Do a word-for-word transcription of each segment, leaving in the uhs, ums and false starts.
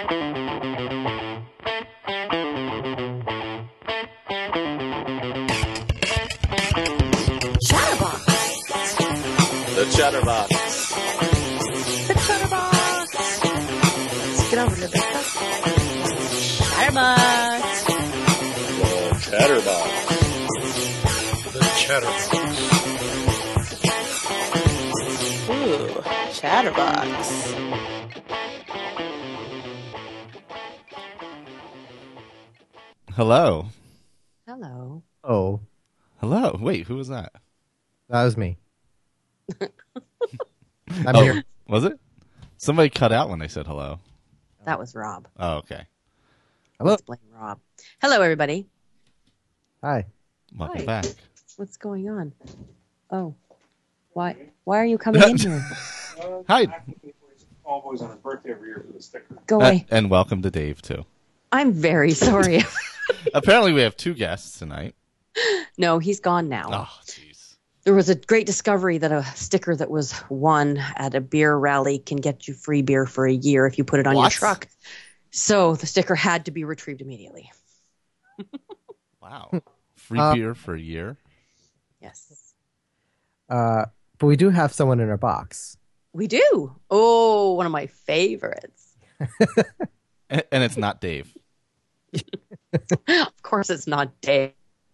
The Chatterbox. The Chatterbox. Let's get over to the Chatterbox. The Chatterbox. The Chatterbox. Ooh, Chatterbox. Hello. Hello. Oh, Hello. Wait, who was that? that was me. I'm oh, here. Was it? Somebody cut out when they said hello. That was Rob. Oh, okay. Hello. Let's blame Rob. Hello, everybody. Hi. Welcome Hi. back. What's going on? Oh, why? Why are you coming in here? Hi. Always on his birthday every year for the sticker. Go Uh, away. and welcome to Dave, too. I'm very sorry. Apparently, we have two guests tonight. No, he's gone now. Oh, jeez. There was a great discovery that a sticker that was won at a beer rally can get you free beer for a year if you put it on your What? truck. So the sticker had to be retrieved immediately. Wow. Free Uh, beer for a year? Yes. Uh, but we do have someone in our box. We do. Oh, one of my favorites. And, and it's not Dave. Of course, it's not Dave.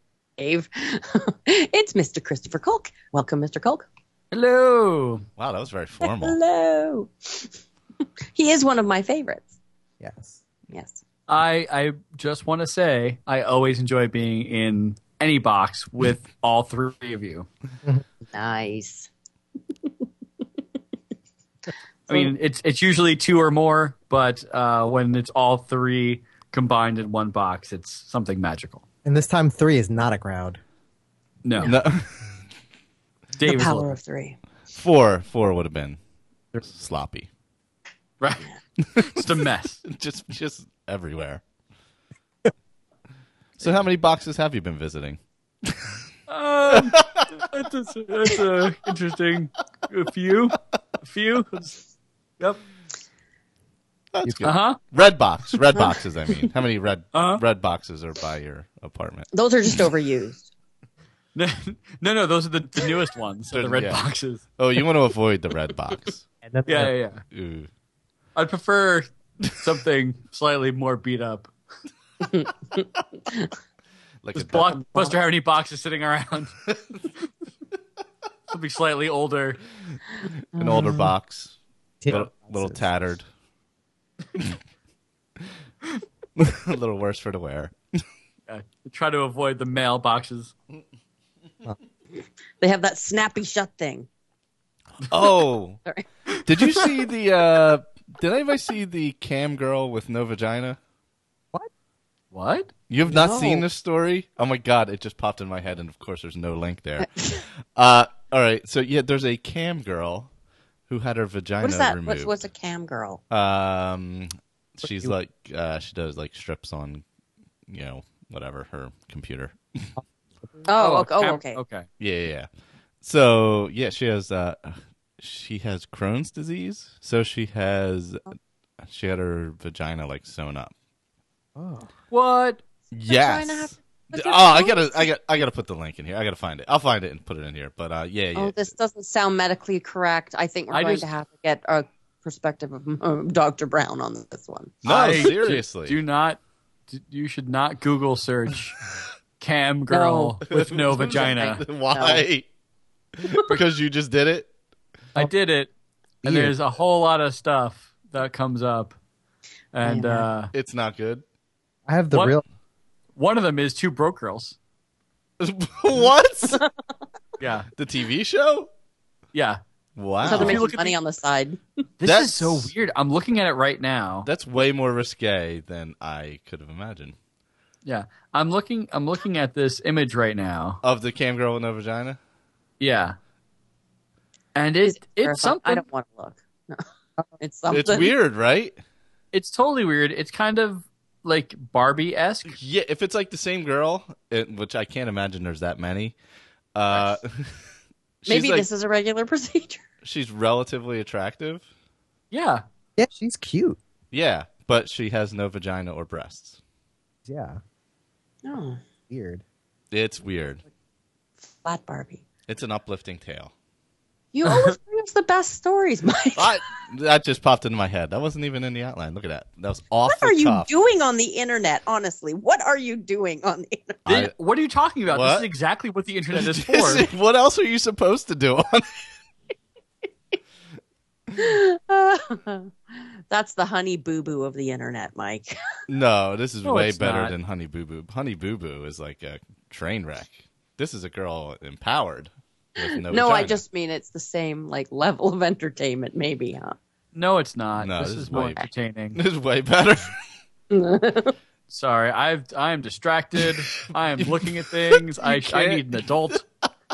It's Mister Christopher Culk. Welcome, Mister Culk. Hello. Wow, that was very formal. Hello. He is one of my favorites. Yes. Yes. I I just want to say I always enjoy being in any box with all three of you. Nice. I mean, it's it's usually two or more, but uh, when it's all three combined in one box, it's something magical. And this time, three is not a crowd. No, No, Dave The is a power little- of three. four. Four would have been sloppy. right. Just a mess. just, just everywhere. So, how many boxes have you been visiting? Um, that's a, that's a interesting. A few, a few. Yep. That's good. Uh huh. Red box, red boxes. I mean, how many red Uh-huh. red boxes are by your apartment? Those are just overused. No, no, no. Those are the, the newest ones. The red Yeah. boxes. Oh, you want to avoid the red box. And that's Yeah, yeah, yeah. Ooh. I'd prefer something slightly more beat up. Like Does a Blockbuster have any boxes sitting around? Something slightly older. an older box, tin little, little boxes. tattered, a little worse for the wear. Uh, try to avoid the mail boxes. They have that snappy shut thing. Oh, Sorry. did you see the? uh Did anybody see the cam girl with no vagina? What? You have not No. seen this story? Oh my god, it just popped in my head, and of course, there's no link there. uh, all right, so yeah, there's a cam girl who had her vagina What is that? removed. What's, what's a cam girl? Um, she's like, uh, she does like strips on, you know, whatever her computer. Oh, okay. Oh, cam- okay. Okay. Yeah, yeah, yeah. So yeah, she has, uh, she has Crohn's disease. So she has, she had her vagina like sewn up. Oh. What? Yes. Vagina have- D- with Oh, your I Crohn's? gotta, I got, I gotta put the link in here. I gotta find it. I'll find it and put it in here. But uh, yeah, yeah. Oh, this doesn't sound medically correct. I think we're I going just- to have to get a perspective of uh, Doctor Brown on this one. No, I seriously. Do not. You should not Google search cam girl with no vagina. Why? Because you just did it. I did it, and Weird. there's a whole lot of stuff that comes up, and Yeah. uh, It's not good. I have the What? real. one of them is Two Broke Girls. What? Yeah, The T V show? yeah. Wow. So they're If you making look at money the- on the side. This That's- is so weird. I'm looking at it right now. That's way more risque than I could have imagined. Yeah, I'm looking. I'm looking at this image right now. Of the cam girl with no vagina? Yeah, and Is it it it's terrifying? something. I don't want to look. No. It's something. It's weird, right? It's totally weird. It's kind of like Barbie esque. Yeah, if it's like the same girl, it, which I can't imagine there's that many. Uh, she's Maybe like, this is a regular procedure. she's relatively attractive. Yeah, Yeah, she's cute. Yeah, but she has no vagina or breasts. Yeah, Oh, weird. It's weird. flat Barbie. It's an uplifting tale. You always bring us the best stories, Mike. I, that just popped into my head. That wasn't even in the outline. Look at that. That was off What the are you cuff. doing on the internet? Honestly, what are you doing on the internet? I- Th- what are you talking about? This What? is exactly what the internet is for. This is- what else are you supposed to do on That's the honey boo boo of the internet, Mike. No, this is No, way it's better not. than Honey Boo Boo. Honey Boo Boo is like a train wreck. This is a girl empowered. With no, No, I vagina. just mean it's the same like level of entertainment, maybe, huh? No, it's not. No, this, this is is more way- entertaining. This is way better. Sorry, I've I am distracted. I am looking at things. I I can't. need an adult.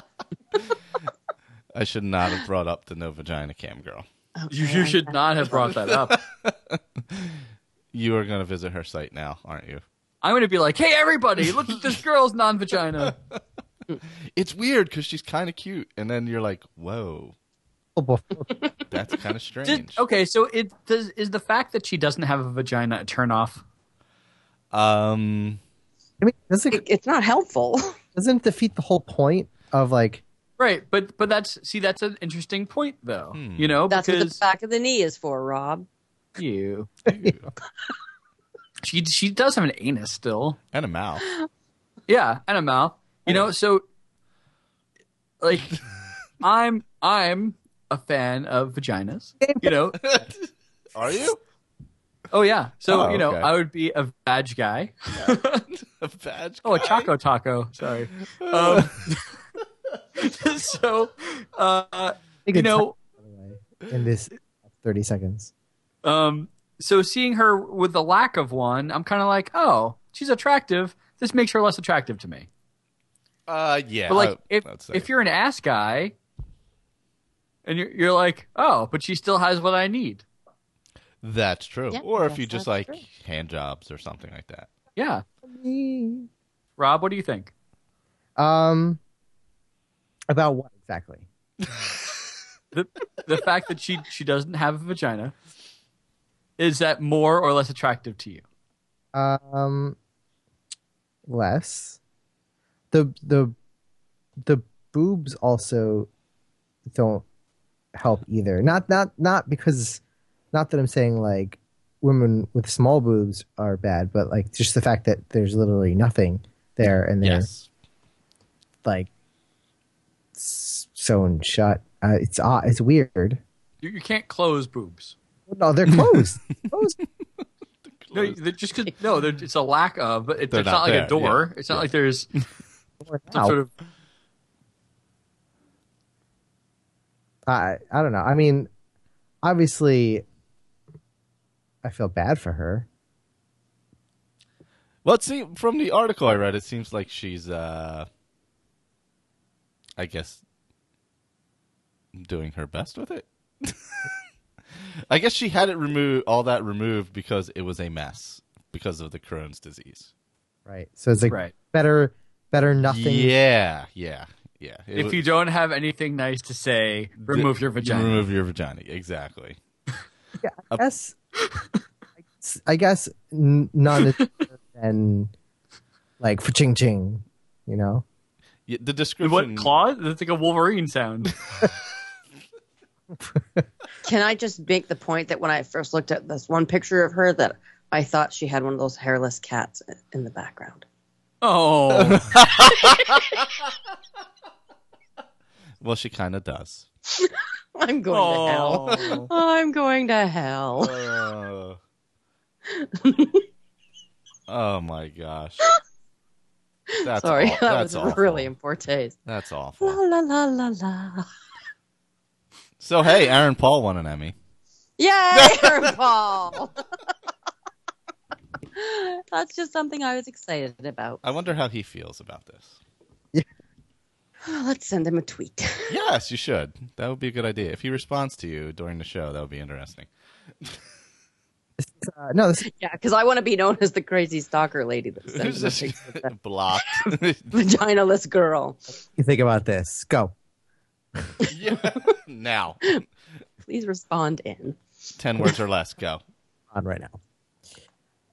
I should not have brought up the no vagina cam girl. You, you should not have brought that up. You are going to visit her site now, aren't you? I'm going to be like, hey, everybody, look at this girl's non-vagina. It's weird because she's kind of cute, and then you're like, whoa, Oh, boy. that's kind of Did, strange. okay, so it does is the fact that she doesn't have a vagina a turn off? Um, I mean, doesn't It- it's not helpful. doesn't it defeat the whole point of like? Right, but but that's see that's an interesting point though. Hmm. You know, That's what the because back of the knee is for, Rob. you she she does have an anus still. and a mouth. Yeah, and a mouth. You know, so like I'm I'm a fan of vaginas. You know. Are you? Oh yeah. So, Oh, you know, okay. I would be a vag guy. A badge? Oh, a Choco Taco. Sorry. Um, so, uh, Take you a know, time, by the way, in this thirty seconds. um, so seeing her with the lack of one, I'm kind of like, oh, she's attractive. This makes her less attractive to me. Uh, yeah. But like, I- if I'd say. if you're an ass guy, and you're you're like, oh, but she still has what I need. That's true. Yeah, or if yes, you just that's like true. hand jobs or something like that. Yeah. Rob, what do you think? Um, about what exactly? the the fact that she she doesn't have a vagina, is that more or less attractive to you? Um, less. The the the boobs also don't help either. Not not not because not that I'm saying like women with small boobs are bad, but like just the fact that there's literally nothing there and they're Yes. like s- sewn shut. Uh, it's odd. It's weird. You, you can't close boobs. No, they're closed. closed. No, they're just because no, they're, it's a lack of. But it, They're it's not not, like there, a door. yeah. It's not Yeah. like there's some Now, sort of. I I don't know. I mean, obviously, I feel bad for her. Well, it seem, from the article I read, it seems like she's, uh, I guess, doing her best with it. I guess she had it removed, all that removed because it was a mess because of the Crohn's disease. Right. So it's like Right. better better nothing. Yeah, yeah, yeah. It If was- you don't have anything nice to say, remove your vagina. Remove your vagina, exactly. Yeah, I guess. I guess n- none is better than like for ching ching, you know. Yeah, the description. What claw? That's like a Wolverine sound. Can I just make the point that when I first looked at this one picture of her, that I thought she had one of those hairless cats in the background. Oh, Well, she kind of does. I'm going to hell. oh. I'm going to hell. Uh, oh my gosh. That's Sorry, aw- that that's was awful. really in poor taste. That's La awful. la la la la. So hey, Aaron Paul won an Emmy. Yay, Aaron Paul! That's just something I was excited about. I wonder how he feels about this. Let's send him a tweet. Yes, you should. That would be a good idea. If he responds to you during the show, that would be interesting. Uh, no, this, Yeah, because I want to be known as the crazy stalker lady that sends Who's him a this picture of that blocked? vaginaless girl. you think about this. Go. Yeah. Now, Please respond in. ten words or less. Go. On right now.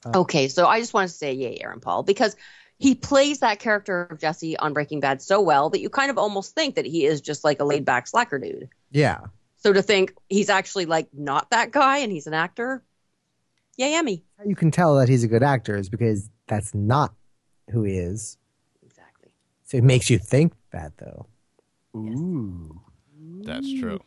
Okay, so I just want to say yay, Aaron Paul, because he plays that character of Jesse on Breaking Bad so well that you kind of almost think that he is just like a laid back slacker dude. Yeah. So to think he's actually like not that guy and he's an actor, yay, Emmy. How you can tell that he's a good actor is because that's not who he is. Exactly. So it makes you think that, though. Ooh. That's true.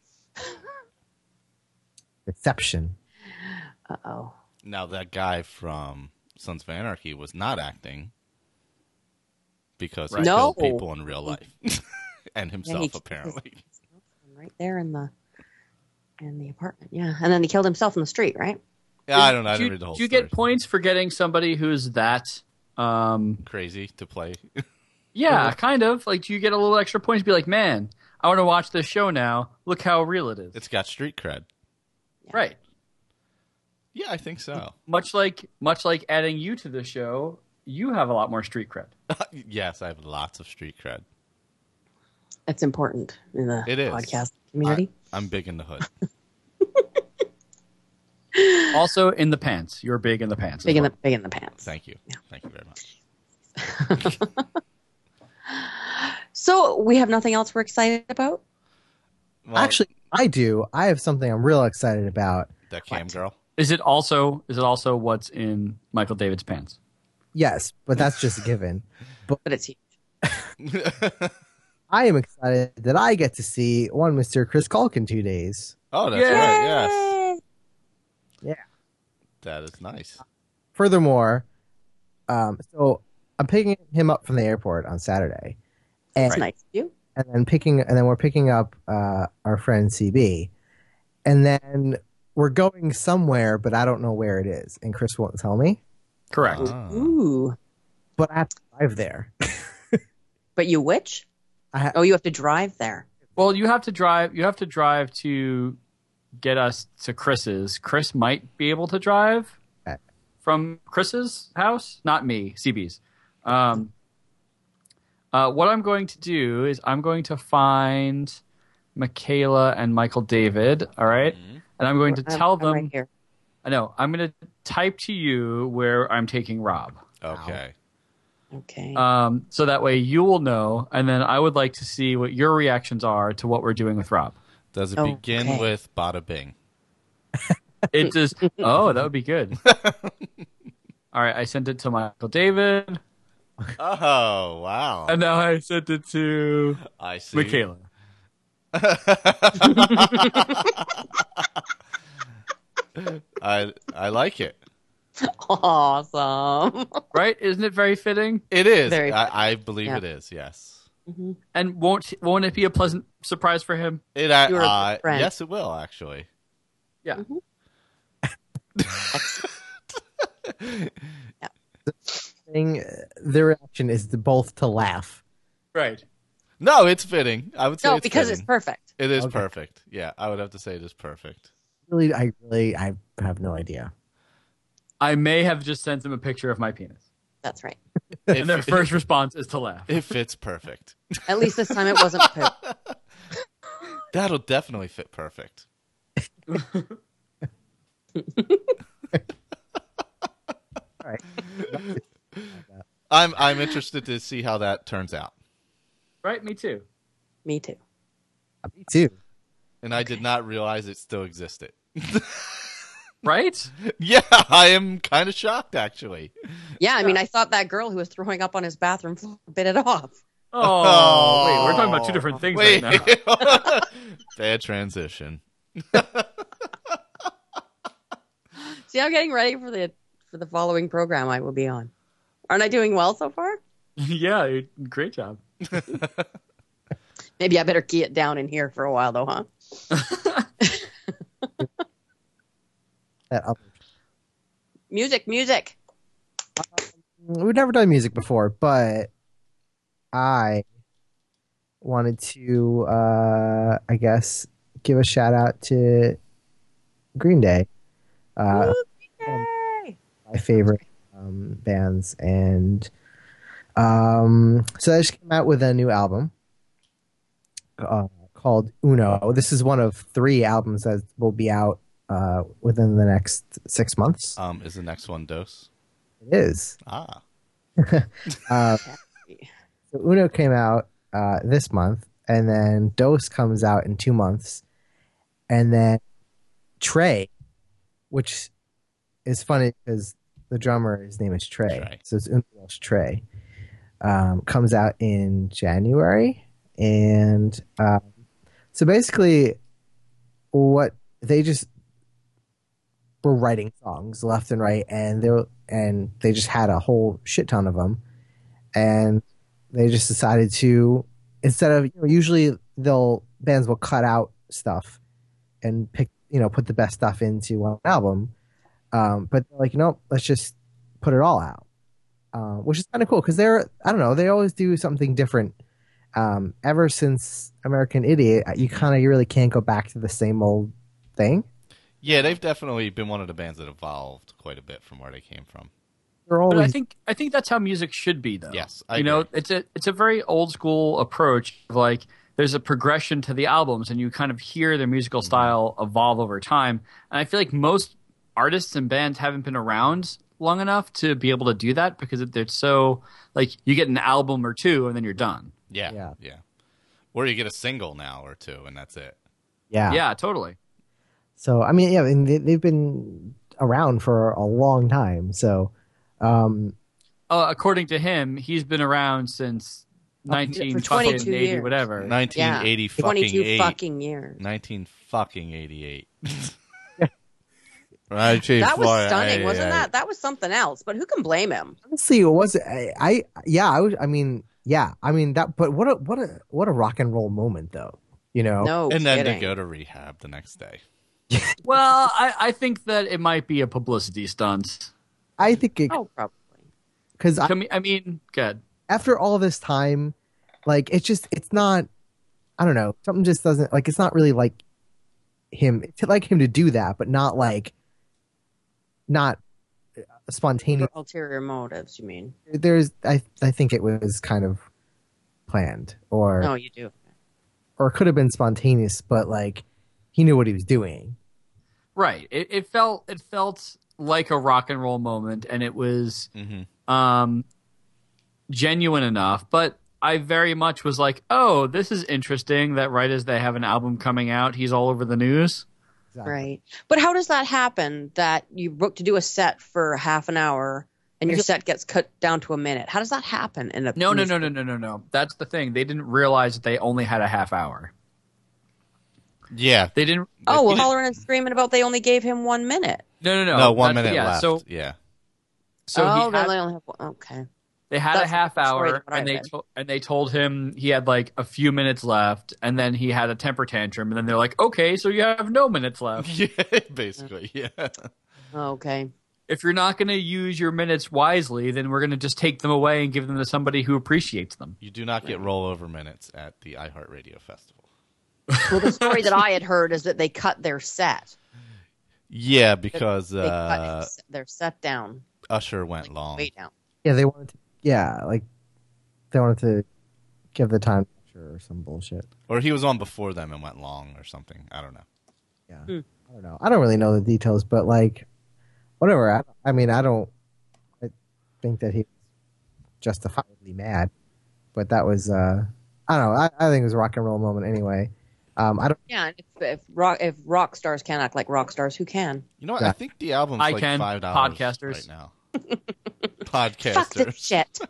Deception. Uh oh. Now that guy from Sons of Anarchy was not acting because he Right. No. killed people in real life and himself he- apparently. Right there in the in the apartment, yeah. And then he killed himself in the street, right? Yeah, I don't know. I Do didn't you, read the whole do you story. get points for getting somebody who's that? Um, Crazy to play. yeah, kind of. Like, do you get a little extra points? Be like, man, I want to watch this show now. Look how real it is. It's got street cred. Right. Yeah, I think so. Much like, much like adding you to the show, you have a lot more street cred. Yes, I have lots of street cred. It's important in the It is. podcast community. I, I'm big in the hood. Also, in the pants, you're big in the pants. big as in the well. big in the pants. Thank you. Thank you very much. So we have nothing else we're excited about? Well, Actually, I do. I have something I'm real excited about. that cam What? girl. Is it also? Is it also what's in Michael David's pants? Yes, but that's just a given. But it's huge. I am excited that I get to see one Mister Chris Culkin in two days. Oh, that's Yay! right. Yes. Yeah. That is nice. Furthermore, um, so I'm picking him up from the airport on Saturday, and It's nice of you. and then picking and then we're picking up uh, our friend C B, and then we're going somewhere, but I don't know where it is, and Chris won't tell me. Correct. Ah. Ooh. But I have to drive there. But you which? I ha- Oh, you have to drive there. Well, you have to drive. You have to drive to get us to Chris's. Chris might be able to drive Okay. from Chris's house. Not me, C B's. Um, uh, what I'm going to do is I'm going to find Michaela and Michael David. All right? And I'm going to I'm- tell I'm them. right here. I know. I'm going to type to you where I'm taking Rob. Okay. Okay. Um, so that way you will know, and then I would like to see what your reactions are to what we're doing with Rob. Does it Oh, begin okay. with bada bing? It just oh, that would be good. All right, I sent it to Michael David, Oh, wow. and now I sent it to I see. Michaela. I I like it. Awesome. Right? Isn't it very fitting? It is. Very I, I believe Yeah. it is. Yes. And won't won't it be a pleasant surprise for him? It. I, You're a uh, good friend. yes, it will actually. Yeah. thing, uh, their reaction is to both to laugh. Right. No, it's fitting. I would say No, it's because fitting. it's perfect. It is Okay. perfect. Yeah, I would have to say it is perfect. Really, I really, I have no idea. I may have just sent him a picture of my penis, That's right. It, and their first response is to laugh. it fits perfect. At least this time it wasn't poop. That'll definitely fit perfect. All right. I'm I'm interested to see how that turns out. Right? Me too. Me too. Me too. And I did not realize it still existed. Right? Yeah, I am kind of shocked actually. Yeah, I mean, I thought that girl who was throwing up on his bathroom floor bit it off. Oh, wait, we're talking about two different things Wait. right now. Bad transition. See, I'm getting ready for the for the following program I will be on. Aren't I doing well so far? Yeah, you- great job. Maybe I better key it down in here for a while, though, huh? That other- Music, music. We've never done music before, but I wanted to, uh, I guess, give a shout out to Green Day, uh, Yay! my favorite um, bands, and um, so they just came out with a new album uh, called Uno. This is one of three albums that will be out uh, within the next six months. Um, is the next one Dose? It is. Ah. Uh, so Uno came out uh, this month, and then Dose comes out in two months, and then Trey, which is funny because the drummer, his name is Trey, Trey. so it's Uno's Trey, um, comes out in January, and uh, so basically, what they just were writing songs left and right, and they were, and they just had a whole shit ton of them, and they just decided to, instead of, you know, usually they'll bands will cut out stuff and pick, you know, put the best stuff into one album, um, but they're like, you know, let's just put it all out, uh, which is kind of cool because they're, I don't know, they always do something different. Um, ever since American Idiot, you kind of, you really can't go back to the same old thing. Yeah, they've definitely been one of the bands that evolved quite a bit from where they came from. They're But always, I think I think that's how music should be, though. Yes, I you know, agree. it's a it's a very old school approach of like there's a progression to the albums, and you kind of hear their musical style evolve over time. And I feel like most artists and bands haven't been around long enough to be able to do that because they're so like you get an album or two and then you're done. Yeah, Yeah. yeah. Or you get a single now or two, and that's it. yeah. Yeah, totally. So, I mean, yeah, and they, they've been around for a long time. So, um, Uh, according to him, he's been around since nineteen twenty-two fucking eighty, years. whatever. nineteen eighty Yeah. fucking twenty-two eight. fucking years. nineteen fucking eighty-eight. Right, Chief That was Floyd, stunning, I- wasn't I- that? That was something else. But who can blame him? honestly, it was I, I yeah, I was, I mean, yeah, I mean that. But what a what a what a rock and roll moment, though. You know, No And then kidding. to go to rehab the next day. Well, I, I think that it might be a publicity stunt. I think it Oh, probably. because I mean, I mean, good. after all this time, like it's just it's not. I don't know. Something just doesn't like. It's not really like him. It's like him to do that, but not like not spontaneous. For ulterior motives, you mean? There's, I, I think it was kind of planned, or No, you do. or it could have been spontaneous, but like he knew what he was doing. Right. It, it felt it felt like a rock and roll moment, and it was Mm-hmm. um, genuine enough. But I very much was like, "Oh, this is interesting." That right as they have an album coming out, he's all over the news. Exactly. Right. But how does that happen that you book to do a set for half an hour and your set gets cut down to a minute? How does that happen in a No, no, music- no, no, no, no, no. That's the thing. They didn't realize that they only had a half hour. Yeah. They didn't. Oh, well, they- hollering and screaming about they only gave him one minute. no, no, no. No, one That's- minute yeah, left. So, yeah. so oh, he then had, they only have one. Okay. they had a That's half the story hour, that I and they read. to, and they told him he had like a few minutes left, and then he had a temper tantrum, and then they're like, "Okay, so you have no minutes left. Yeah, basically, yeah. Okay. If you're not going to use your minutes wisely, then we're going to just take them away and give them to somebody who appreciates them." You do not get rollover minutes at the iHeartRadio Festival. Well, the story that I had heard is that they cut their set. Yeah, because They uh, cut their set down. Usher went long. Way down. Yeah, they wanted to. Yeah, like they wanted to give the time or some bullshit. Or he was on before them and went long or something. I don't know. Yeah, Hmm. I don't know. I don't really know the details, but like, whatever. I, I mean, I don't. I think that he was justifiably mad, but that was. uh I don't know. I, I think it was a rock and roll moment anyway. Um, I don't. Yeah, and if, if rock if rock stars can't act like rock stars, who can? You know what? Yeah. I think the album's I like can. five dollars Podcasters. right now. Fuck this Podcasters. shit.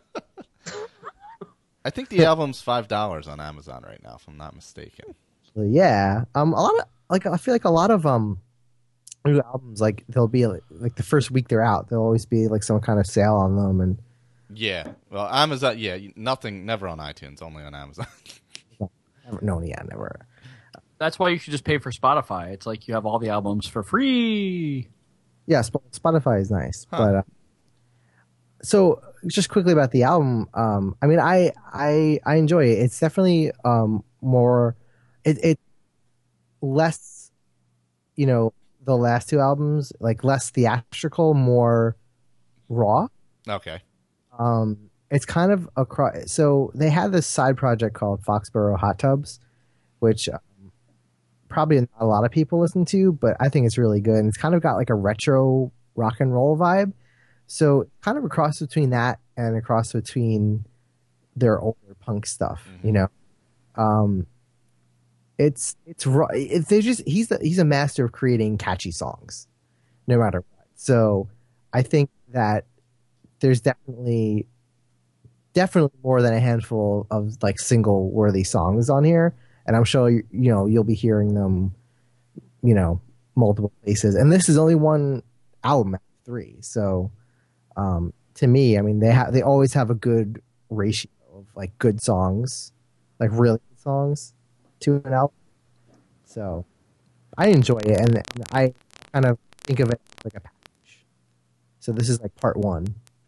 I think the album's five dollars on Amazon right now, if I'm not mistaken. Yeah. Um. A lot of like I feel like a lot of um new albums like they'll be like, like the first week they're out there'll always be like some kind of sale on them and Yeah. Well, Amazon. Yeah, nothing. Never on iTunes. Only on Amazon. never, no yeah never. That's why you should just pay for Spotify. It's like you have all the albums for free. Yeah, Sp- Spotify is nice, Huh. but uh, so just quickly about the album. Um, I mean, I I I enjoy it. It's definitely um more, it it less, you know, the last two albums like less theatrical, more raw. Okay. Um, it's kind of across. So they had this side project called Foxborough Hot Tubs, which um, probably not a lot of people listen to, but I think it's really good. And it's kind of got like a retro rock and roll vibe. So kind of a cross between that and a cross between their older punk stuff, Mm-hmm. you know. Um, it's it's ro- it, they just he's a, he's a master of creating catchy songs, no matter what. So I think that there's definitely definitely more than a handful of like single worthy songs on here, and I'm sure you, you know you'll be hearing them, you know, multiple places. And this is only one album out of three, so um, to me, I mean, they have they always have a good ratio of like good songs, like really good songs, to an album. So I enjoy it, and, and I kind of think of it like a package. So this is like part one.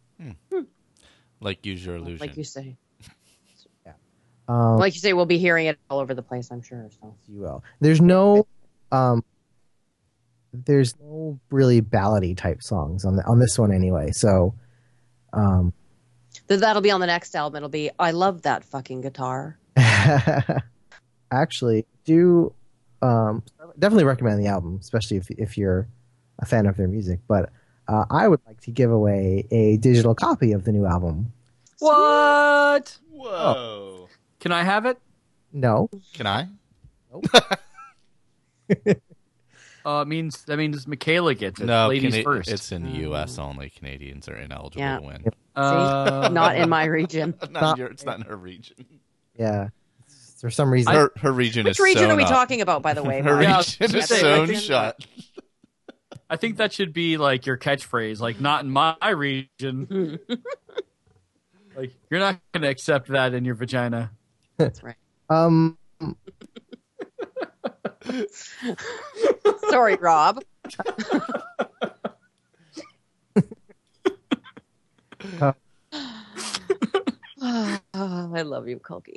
Like Use Your Illusion. Like you say. Um, Like you say, we'll be hearing it all over the place, I'm sure. So. you will. There's no, um, there's no really ballady type songs on the, on this one anyway. So, um, Th- That'll be on the next album. It'll be, I love that fucking guitar. actually, do um, definitely recommend the album, especially if if you're a fan of their music. But uh, I would like to give away a digital copy of the new album. What? Whoa. Can I have it? No, Can I? Uh, means that means Michaela gets it. No, Ladies Cana- first. it's in the U S only. Canadians are ineligible Yeah. to win. Uh, Not in my region. Not in your, it's not in her region. yeah, for some reason. Her, her region Which is region sewn are we up. talking about, by the way? Her Mark? Yeah, I region was gonna is say, sewn region- shut. I think that should be like your catchphrase, like not in my region. Like you're not going to accept that in your vagina. That's right. um, Sorry, Rob. uh, I love you, Kulky.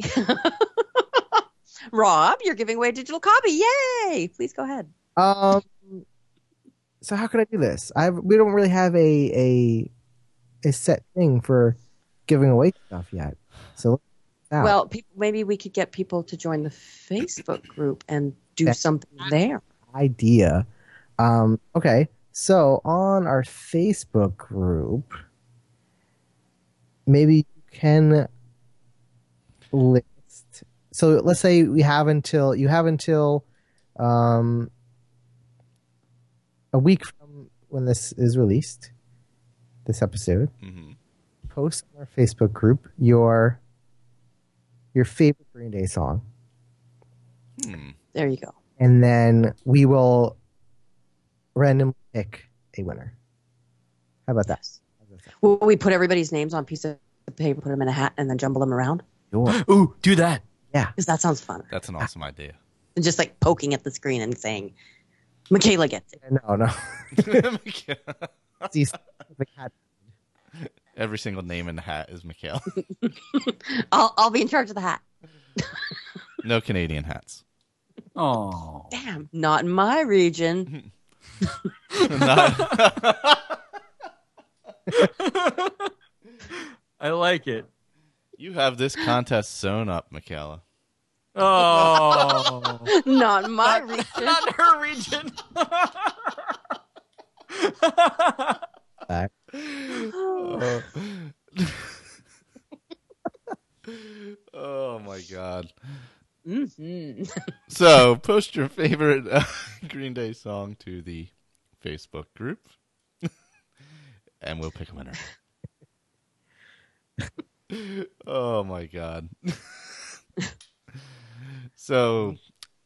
Rob, you're giving away a digital copy. Yay! Please go ahead. um. So how could I do this? I we don't really have a a a set thing for giving away stuff yet. So let's find out. Well, people, maybe we could get people to join the Facebook group and do Yeah. something there. idea. Um, okay, so on our Facebook group, maybe you can list. So let's say we have until you have until um, a week from when this is released, this episode. hmm Post on our Facebook group your your favorite Green Day song, Hmm. There you go. and then we will randomly pick a winner. How about that? How about that? Will we put everybody's names on a piece of paper, put them in a hat, and then jumble them around? Sure. Ooh, do that. Because that sounds fun. That's an awesome idea. And just like poking at the screen and saying, Michaela gets it. No, no. These specific hat- Every single name in the hat is Mikhail. I'll, I'll be in charge of the hat. No Canadian hats. Oh. Damn, not in my region. Not- I like it. you have this contest sewn up, Michaela. Oh. Not in my region. Not in her region. back. Oh. Oh my god. Mhm. So, post your favorite uh, Green Day song to the Facebook group, and we'll pick a winner. Oh my god. So,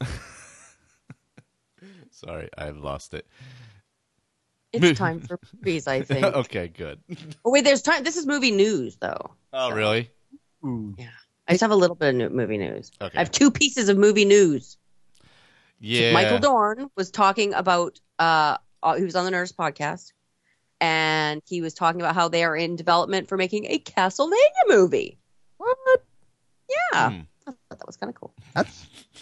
sorry, I've lost it. It's time for movies, I think. Okay, good. Oh, wait, there's time. This is movie news, though. Oh, really? Ooh. I just have a little bit of new- movie news. Okay. I have two pieces of movie news. Yeah. Michael Dorn was talking about, uh, uh, he was on the Nurse podcast, and he was talking about how they are in development for making a Castlevania movie. What? Yeah. Hmm. I thought that was kind of cool. That's-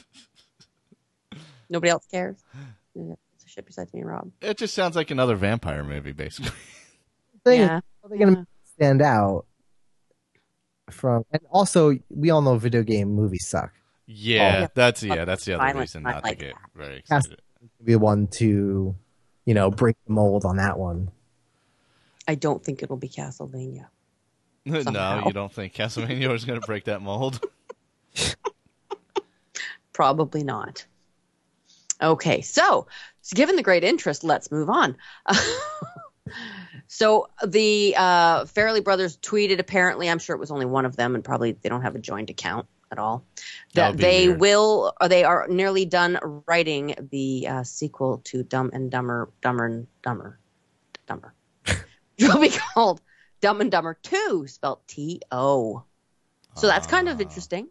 Nobody else cares. Yeah, it's a shit besides me and Rob. It just sounds like another vampire movie, basically. Thing is, Yeah. how are they going to stand out from? And also, we all know video game movies suck. Yeah, Yeah. that's yeah, that's the other Violent, reason not not like to get that. very Has excited. to be the one to, you know, break the mold on that one. I don't think it'll be Castlevania. No, somehow. you don't think Castlevania is going to break that mold? Probably not. Okay, so, so given the great interest, let's move on. So the uh, Farrelly brothers tweeted, apparently, I'm sure it was only one of them, and probably they don't have a joint account at all, That that would be they weird. will, or they are nearly done writing the uh, sequel to Dumb and Dumber, Dumber and Dumber, Dumber. It will be called Dumb and Dumber two, spelled T O. So that's kind of Ah. interesting.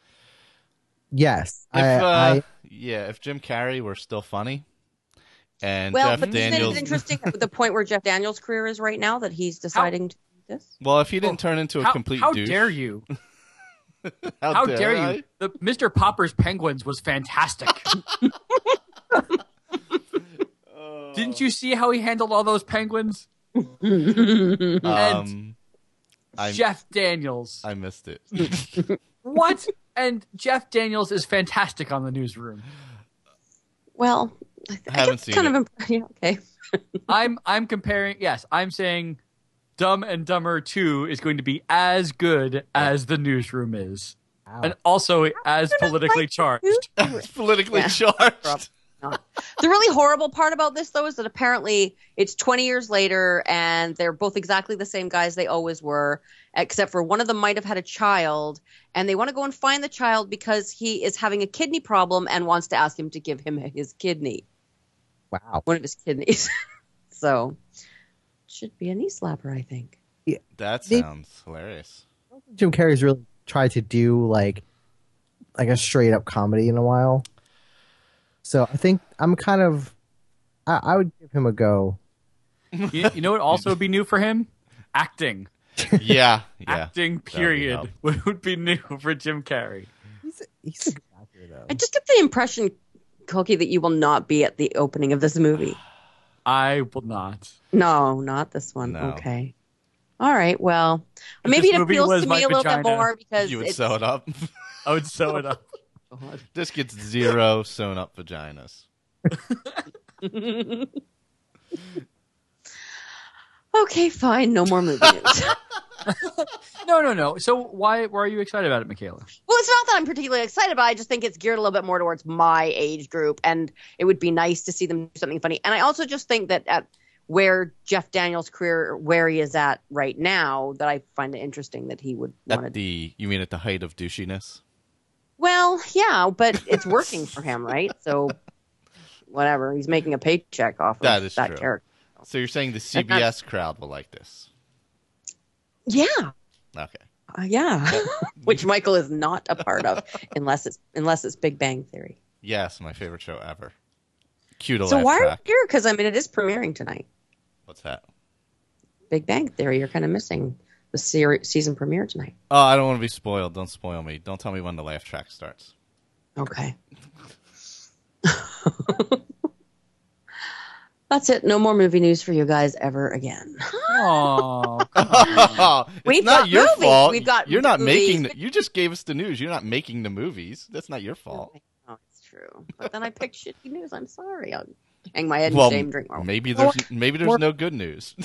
Yes, If I, uh, I yeah, if Jim Carrey were still funny, and Well, Jeff but isn't Daniels, it interesting at the point where Jeff Daniels' career is right now that he's deciding to do this? well, if he didn't turn into a How, complete how douche, dare you? How, How dare, dare I? you? The Mister Popper's Penguins was fantastic. Didn't you see how he handled all those penguins? Um, I Jeff Daniels. I missed it. What? And Jeff Daniels is fantastic on the newsroom. Well, I, th- I haven't guess seen kind it. of imp- yeah, okay. I'm I'm comparing. Yes, I'm saying Dumb and Dumber two is going to be as good as the newsroom is, and also as politically charged. It's politically Yeah. charged. Not. The really horrible part about this, though, is that apparently it's twenty years later and they're both exactly the same guys they always were, except for one of them might have had a child, and they want to go and find the child because he is having a kidney problem and wants to ask him to give him his kidney, wow. one of his kidneys. So, should be a knee slapper, I think. That They- sounds hilarious. Jim Carrey's really tried to do like like a straight up comedy in a while. So I think I'm kind of I, I would give him a go. You, you know what also would be new for him? Acting. Yeah, yeah. Acting. help. Period. Would, would be new for Jim Carrey. He's a, he's a good actor though. I just get the impression, Cookie, that you will not be at the opening of this movie. I will not. No, not this one. No. Okay. All right. Well, If maybe this it movie appeals was to my me a little vagina, bit more because You would it's, sew it up. I would sew it up. This gets zero sewn up vaginas. okay, fine. No more movie news. No, no, no. So why why are you excited about it, Michaela? Well, it's not that I'm particularly excited about it. I just think it's geared a little bit more towards my age group, and it would be nice to see them do something funny. And I also just think that at where Jeff Daniels' career, where he is at right now, that I find it interesting that he would want to. At the, you mean at the height of douchiness? Well, yeah, but it's working for him, right? So, whatever. He's making a paycheck off of That that, is true. character. So you're saying the C B S crowd will like this? Yeah, Okay. uh, yeah. Which Michael is not a part of, unless it's unless it's Big Bang Theory. Yes, my favorite show ever. Cue to So laugh why are you track. here? Because I mean, it is premiering tonight. What's that? Big Bang Theory. You're kind of missing the ser- season premiere tonight. Oh, I don't want to be spoiled. Don't spoil me. Don't tell me when the laugh track starts. Okay. That's it. No more movie news for you guys ever again. Oh, Oh, it's We've not got your movies. fault. We've got You're not movies. making. The, you just gave us the news. You're not making the movies. That's not your fault. Oh, it's true. But then I picked shitty news. I'm sorry. I'll hang my head in Well, shame. Drink more. maybe there's maybe there's no good news.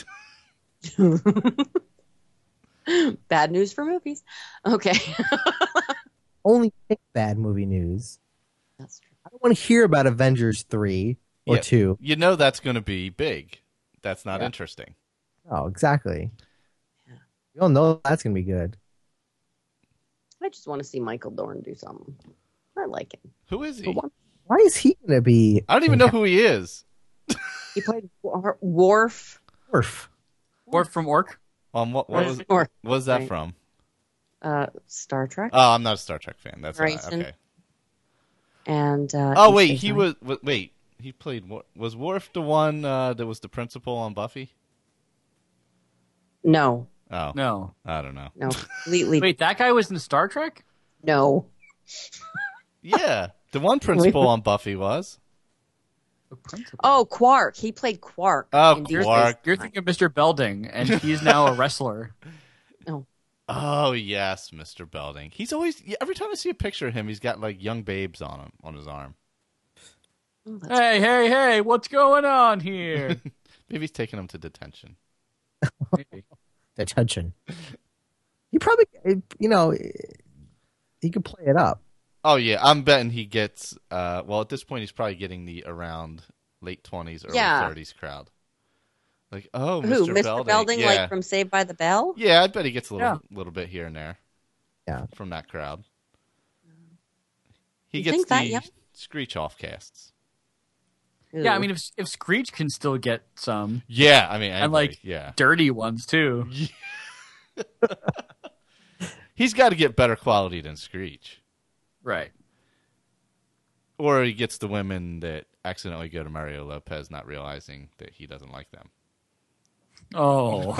Bad news for movies. Okay. Only pick bad movie news. That's true. I don't want to hear about Avengers three or Yeah. two. You know that's going to be big. That's not Yeah. interesting. Oh, exactly. Yeah. You all know that's gonna be good. I just want to see Michael Dorn do something. I like him. Who is he? But one- Why is he gonna be? I don't even know who he is. He played War- Worf. Worf? or from Orc. Um, what, what was Or what was that Right. from? uh, Star Trek. Oh, I'm not a Star Trek fan. That's Right. not, okay. and uh, Oh Deep wait, Space he Nine. was. wa- Wait, he played. Wor- Was Worf the one uh, that was the principal on Buffy? No, Oh, No. I don't know. no, completely Wait, that guy was in Star Trek? no. Yeah, the one principal on Buffy was. The principal. Oh, Quark. He played Quark. Oh, in Deep Quark. Space You're Nine. thinking of Mister Belding, and he's now a wrestler. Oh yes, Mister Belding. He's always every time I see a picture of him, he's got like young babes on him on his arm. Oh, that's- Hey, hey, hey! What's going on here? Maybe he's taking him to detention. Maybe. Attention. He probably, you know, he could play it up. Oh yeah, I'm betting he gets. Uh, well, at this point, he's probably getting the around late twenties, early Yeah. thirties crowd. Like, oh, Who, Mister Mister Belding, Belding, yeah. like from Saved by the Bell? Yeah, I bet he gets a little, Yeah. little bit here and there. Yeah. From that crowd. He You gets think that the young? screech off casts. Yeah, I Ooh. mean, if if Screech can still get some Yeah, I mean, and like anybody, yeah, dirty ones too. he's got to get better quality than Screech, Right. or he gets the women that accidentally go to Mario Lopez, not realizing that he doesn't like them. Oh.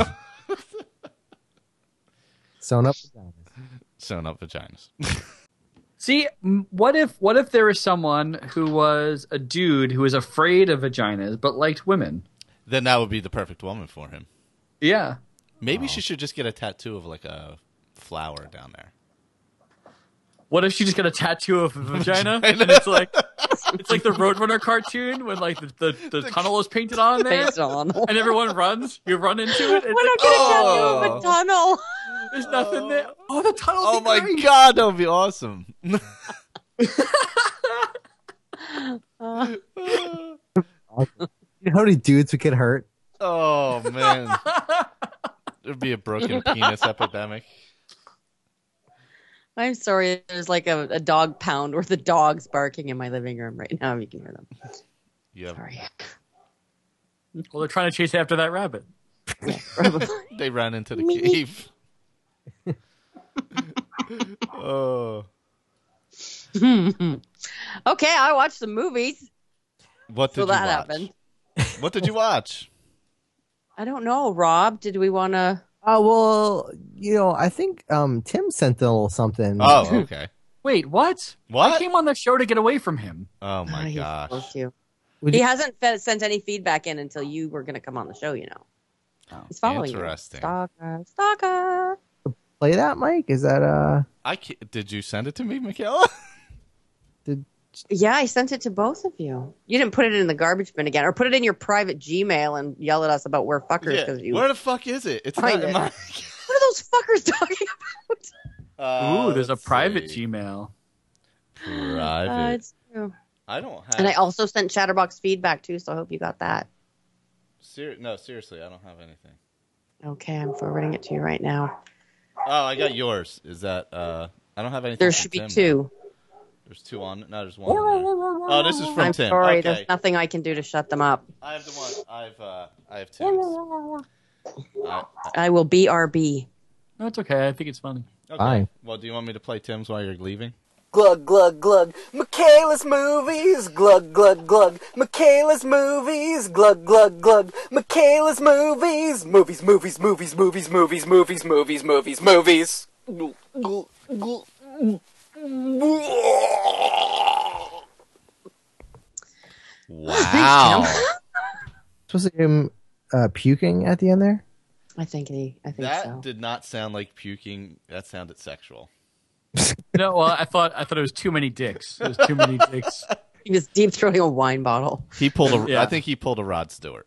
Sewn up. Sewn up vaginas. See, m- what if what if there was someone who was a dude who was afraid of vaginas but liked women? Then that would be the perfect woman for him. Yeah. Maybe she should just get a tattoo of like a flower down there. What if she just got a tattoo of a vagina and it's like it's like the Roadrunner cartoon when like the, the, the tunnel is painted on there Based on. and everyone runs, you run into it. Why It's not like, get a oh, tattoo of a tunnel? there's nothing there. Oh, the tunnel. Oh my god, that would be awesome. Uh, You know how many dudes would get hurt? Oh man, there'd be a broken penis epidemic. I'm sorry, there's like a, a dog pound worth of dogs barking in my living room right now. You can hear them. Yep. Sorry. Well, they're trying to chase after that rabbit. Probably. They ran into the Me. cave. Oh, Okay, I watched some movies. what did So you that watch? happened. What did you watch? I don't know, Rob. Did we want to? Oh well, you know, I think um, Tim sent a little something. Oh, okay. Wait, what? What? I came on the show to get away from him. Oh my He's gosh. supposed to. Would He you- hasn't fed, sent any feedback in until you were going to come on the show. You know, Oh, he's following interesting. you. Stalker, stalker. play that, Mike? Is that uh? I ca- did you send it to me, Michaela? Yeah, I sent it to both of you. You didn't put it in the garbage bin again, or put it in your private Gmail and yell at us about where fuckers Yeah. because you. Where the fuck is it? It's Find not in it. my. What are those fuckers talking about? Uh, Ooh, there's a let's private see. Gmail. Private. Uh, it's true. I don't have. And I also sent Chatterbox feedback too, so I hope you got that. Ser- no, seriously, I don't have anything. Okay, I'm forwarding it to you right now. Oh, I got yours. Is that? uh I don't have anything. There from should be Tim, two. though. There's two on. No, there's one. In there. Oh, this is from I'm Tim. sorry, Okay. there's nothing I can do to shut them up. I have the one. I've uh, I have Tim's. I, I will B R B. No, it's okay. I think it's funny. okay. Fine. Well, do you want me to play Tim's while you're leaving? Glug, glug, glug. Michaela's movies. Glug, glug, glug. Michaela's movies. Glug, glug, glug. Michaela's movies. Movies, movies, movies, movies, movies, movies, movies, movies, movies. Wow. Supposed to get him uh, puking at the end there. I think he. I think That so. did not sound like puking. That sounded sexual. No, well, I thought I thought it was too many dicks. It was too many dicks. He was deep throating a wine bottle. He pulled a. Yeah. I think he pulled a Rod Stewart.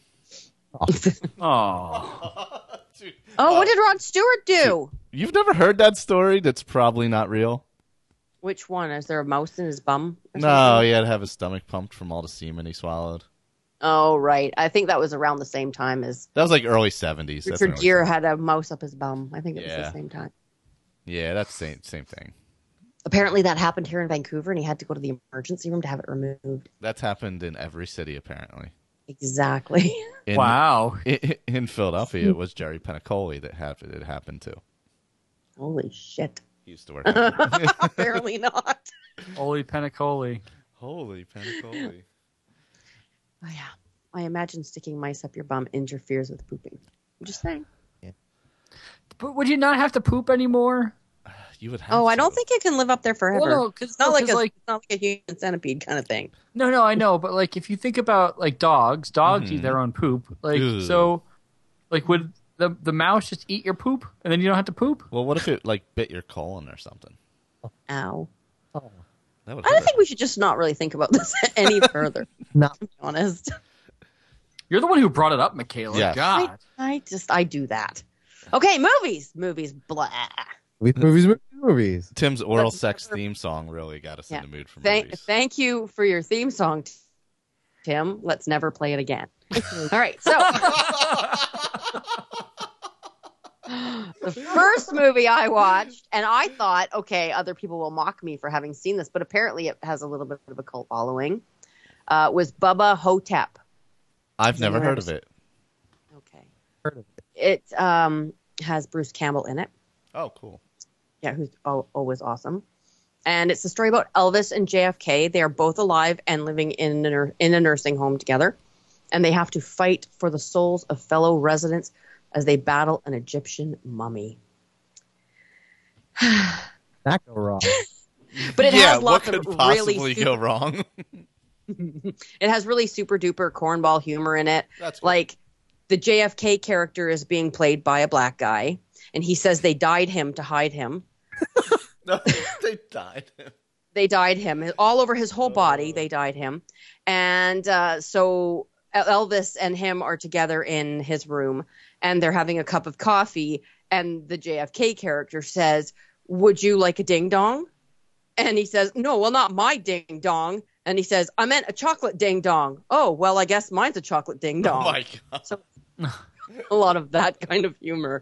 Oh, Dude, Oh, what did Rod Stewart do? you've never heard that story? That's probably not real. Which one? Is there a mouse in his bum? or No, something? he had to have his stomach pumped from all the semen he swallowed. Oh, right. I think that was around the same time as That was like early seventies. That's Richard early Gere seventies. had a mouse up his bum. I think it was Yeah. the same time. Yeah, that's same same thing. Apparently, that happened here in Vancouver, and he had to go to the emergency room to have it removed. That's happened in every city apparently. Exactly. In, wow. In, in Philadelphia, it was Jerry Penacoli that happened. It happened to. Holy shit. He used to work. at- Apparently not. Holy Penacoli. Holy Penacoli. Oh, yeah. I imagine sticking mice up your bum interferes with pooping. I'm just saying. But would you not have to poop anymore? You would have. Oh, I to. don't think it can live up there forever. Well, no, because It's not like a, like it's not like a human centipede kind of thing. no, no, I know, but like if you think about like dogs, dogs Mhm. eat their own poop. Like Ugh. so, like would the the mouse just eat your poop, and then you don't have to poop? Well, what if it like bit your colon or something? Ow. Oh, That would I hurt. think we should just not really think about this any further. not To be honest, You're the one who brought it up, Michaela. Yes. God. I, I just I do that. Okay, movies, movies, blah. movies, movies, movies, movies. Tim's oral But- sex theme song really got us Yeah. in the mood for Thank, movies. thank you for your theme song, Tim. Let's never play it again. All right, so the first movie I watched, and I thought, okay, other people will mock me for having seen this, but apparently it has a little bit of a cult following, uh, was Bubba Hotep. I've Has never anyone heard ever of it. Okay. Heard of it. It um, has Bruce Campbell in it. Oh, cool. Yeah, who's al- always awesome. And it's a story about Elvis and J F K. They are both alive and living in a, nur- in a nursing home together. And they have to fight for the souls of fellow residents as they battle an Egyptian mummy. That go wrong. But it yeah, has lots what could of possibly really go super, wrong? it has really super duper cornball humor in it. That's cool. Like the J F K character is being played by a black guy, and he says they dyed him to hide him. No, they died. They dyed him all over his whole body. They dyed him, and uh, so Elvis and him are together in his room, and they're having a cup of coffee. And the J F K character says, "Would you like a ding dong?" And he says, "No, well, not my ding dong." And he says, "I meant a chocolate ding dong." "Oh, well, I guess mine's a chocolate ding Oh dong." my god. So a lot of that kind of humor.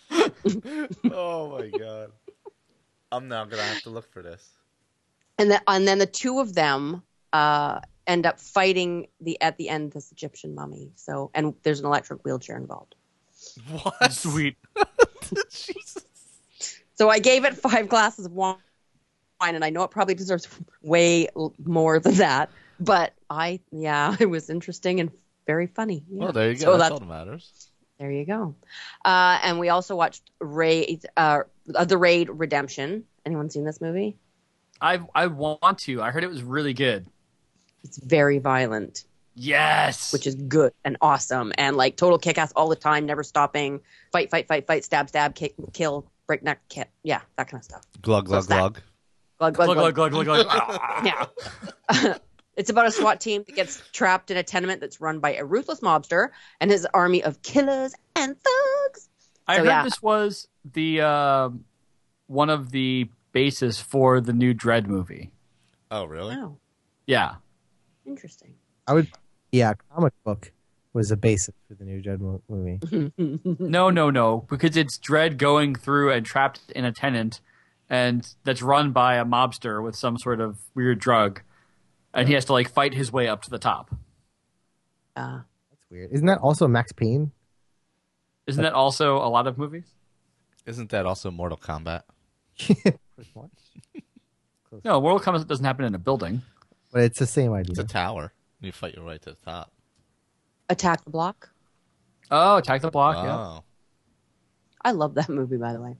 Oh my god. I'm now gonna have to look for this. And then, and then the two of them uh, end up fighting the at the end this Egyptian mummy. So, and there's an electric wheelchair involved. What? Sweet. Jesus. So I gave it five glasses of wine, and I know it probably deserves way l- more than that. But I, yeah, it was interesting and very funny. Yeah. Well, there you go. So that's, that's all that matters. there you go. Uh, and we also watched Raid, uh, the Raid Redemption. Anyone seen this movie? I I want to. I heard it was really good. It's very violent, Yes. which is good and awesome, and like total kick-ass all the time, never stopping, fight, fight, fight, fight, stab, stab, kick, kill, breakneck, kick, yeah, that kind of stuff. Glug, glug, So sad. glug. Glug, glug, glug glug. glug glug glug glug. Yeah. It's about a SWAT team that gets trapped in a tenement that's run by a ruthless mobster and his army of killers and thugs. I So, heard yeah. this was the uh, one of the bases for the new Dread movie. Oh, really? Wow, Yeah. interesting. I would, yeah, comic book was the basis for the new Dread mo- movie. No, no, no, because it's Dread going through and trapped in a tenant, and that's run by a mobster with some sort of weird drug, and he has to like fight his way up to the top. Uh, That's weird. Isn't that also Max Payne? Isn't that also a lot of movies? Isn't that also Mortal Kombat? Pretty much. Close. No, Mortal Kombat doesn't happen in a building. But it's the same idea. It's a tower. You fight your way to the top. Attack the Block. Oh, Attack the Block. Yeah. Oh. I love that movie, by the way.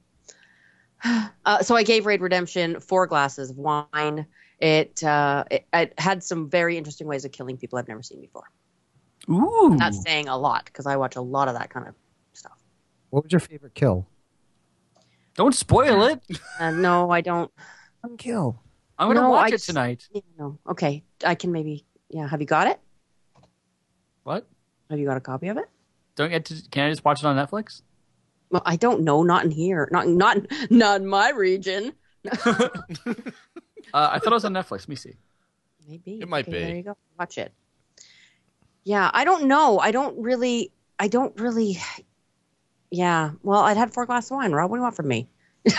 Uh, so I gave Raid Redemption four glasses of wine. It, uh, it it had some very interesting ways of killing people I've never seen before. Ooh. That's saying a lot because I watch a lot of that kind of stuff. What was your favorite kill? Don't spoil it. Uh, no, I don't. One kill. I'm gonna No, watch I it tonight. Yeah, no. Okay, I can maybe. Yeah, have you got it? What? Have you got a copy of it? Don't get to? Can I just watch it on Netflix? Well, I don't know. Not in here. Not not not in my region. Uh, I thought it was on Netflix. Let me see. Maybe It might Okay, be. There you go. Watch it. Yeah, I don't know. I don't really. I don't really. Yeah. Well, I'd had four glasses of wine. Rob, what do you want from me?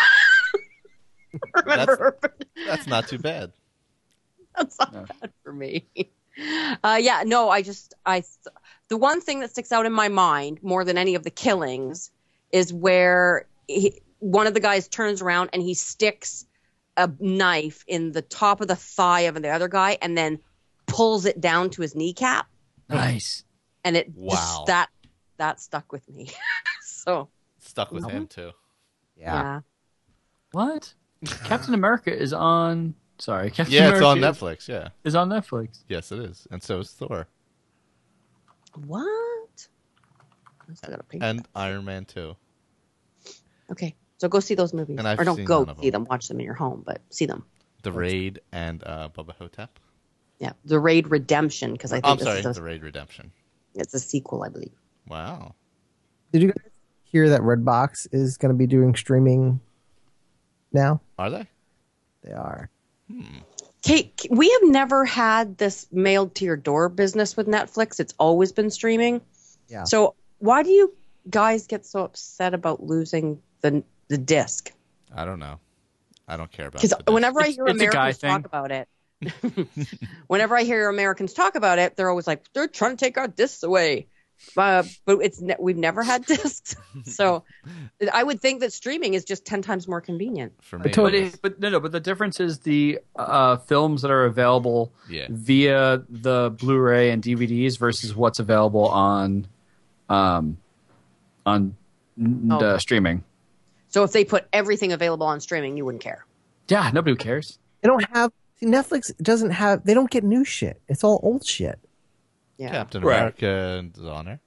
Remember? That's not too bad. That's not No. bad for me. Uh, yeah, no, I just I the one thing that sticks out in my mind more than any of the killings is where he, one of the guys turns around and he sticks a knife in the top of the thigh of the other guy and then pulls it down to his kneecap, Nice. and it Wow. just, that that stuck with me. So Stuck with him too. Yeah. yeah. What? Captain America is on. Sorry, Captain Yeah, it's America on is- Netflix. Yeah. Is on Netflix. Yes, it is, and so is Thor. What? I still gotta pay. And Iron Man two. Okay, so go see those movies, And I've or don't seen go none of see them. them. Watch them in your home, but see them. The Raid and uh, Bubba Hotep. Yeah, The Raid Redemption, because I think I'm this sorry, is a, The Raid Redemption. it's a sequel, I believe. Wow. Did you guys hear that Redbox is going to be doing streaming now? Are they? They are. Kate, we have never had this mailed to your door business with Netflix. It's always been streaming. Yeah. So why do you guys get so upset about losing the the disc? I don't know. I don't care about Because the whenever I It's- hear it's a guy Americans talk thing. about it, whenever I hear Americans talk about it, they're always like, they're trying to take our discs away. Uh, but it's ne- we've never had discs, so I would think that streaming is just ten times more convenient. for me. totally- But, it, but no, no. But the difference is the uh, films that are available Yeah. via the Blu-ray and D V Ds versus what's available on, um, on n- Oh. the streaming. So if they put everything available on streaming, you wouldn't care. Yeah, nobody cares. They don't have. See, Netflix doesn't have. They don't get new shit. It's all old shit. Yeah. Captain Right. America is on there.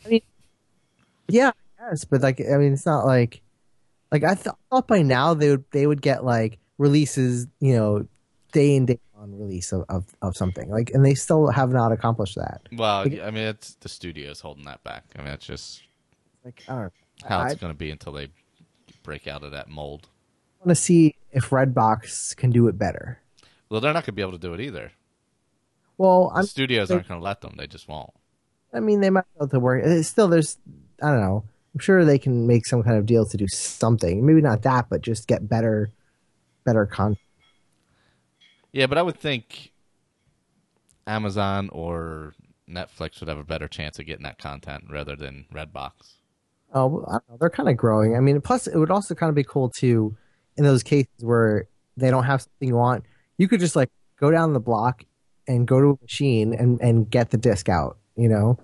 Yeah, yes, but like, I mean, it's not like, like I th- thought by now they would they would get like releases, you know, day in day on release of, of, of something like, and they still have not accomplished that. Well, I mean, it's the studio's holding that back. I mean, it's just Like, I don't know. how I, it's going to be until they break out of that mold. want to see if Redbox can do it better. Well, they're not going to be able to do it either. Well, The I'm. studios they- aren't going to let them. They just won't. I mean, they might be able to work. It's still, there's. I don't know. I'm sure they can make some kind of deal to do something. Maybe not that, but just get better, better content. Yeah, but I would think Amazon or Netflix would have a better chance of getting that content rather than Redbox. Oh, well, I don't know. They're kind of growing. I mean, plus it would also kind of be cool too, in those cases where they don't have something you want. You could just like go down the block and go to a machine and, and get the disc out. You know,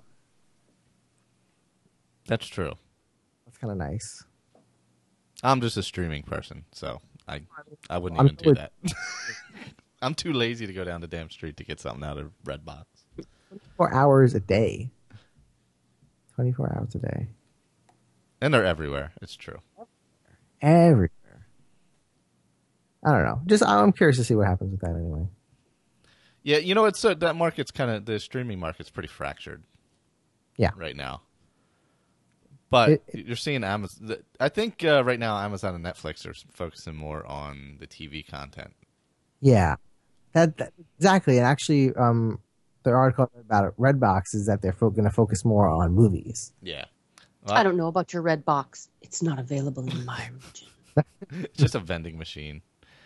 That's true. that's kind of nice. I'm just a streaming person, so I I wouldn't I'm even do totally- that. I'm too lazy to go down the damn street to get something out of Redbox. Four hours a day. Twenty-four hours a day. And they're everywhere. It's true. Everywhere. I don't know. Just I'm curious to see what happens with that anyway. Yeah, you know, it's uh, that market's kind of the streaming market's pretty fractured. Yeah. right now. But It- it- you're seeing Amazon. I think uh, right now Amazon and Netflix are focusing more on the T V content. Yeah, that, that exactly. And actually, um, the article about it, Redbox is that they're fo- going to focus more on movies. Yeah, I don't know about your red box. It's not available in my region. It's just a vending machine.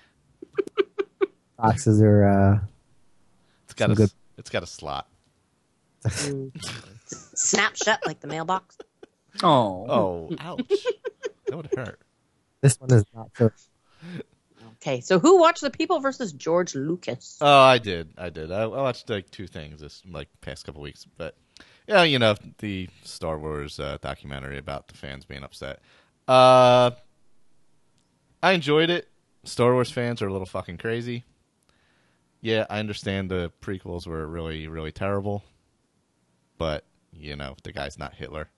Boxes are. Uh, It's got Some a good- it's got a slot. Mm. Snap shut like the mailbox. Oh, Oh, ouch! That would hurt. this one is not so. Okay, so who watched The People versus George Lucas? Oh, I did. I did. I, I watched like two things this like past couple weeks, but yeah, you know the Star Wars uh, documentary about the fans being upset. Uh, I enjoyed it. Star Wars fans are a little fucking crazy. Yeah, I understand the prequels were really, really terrible, but you know the guy's not Hitler.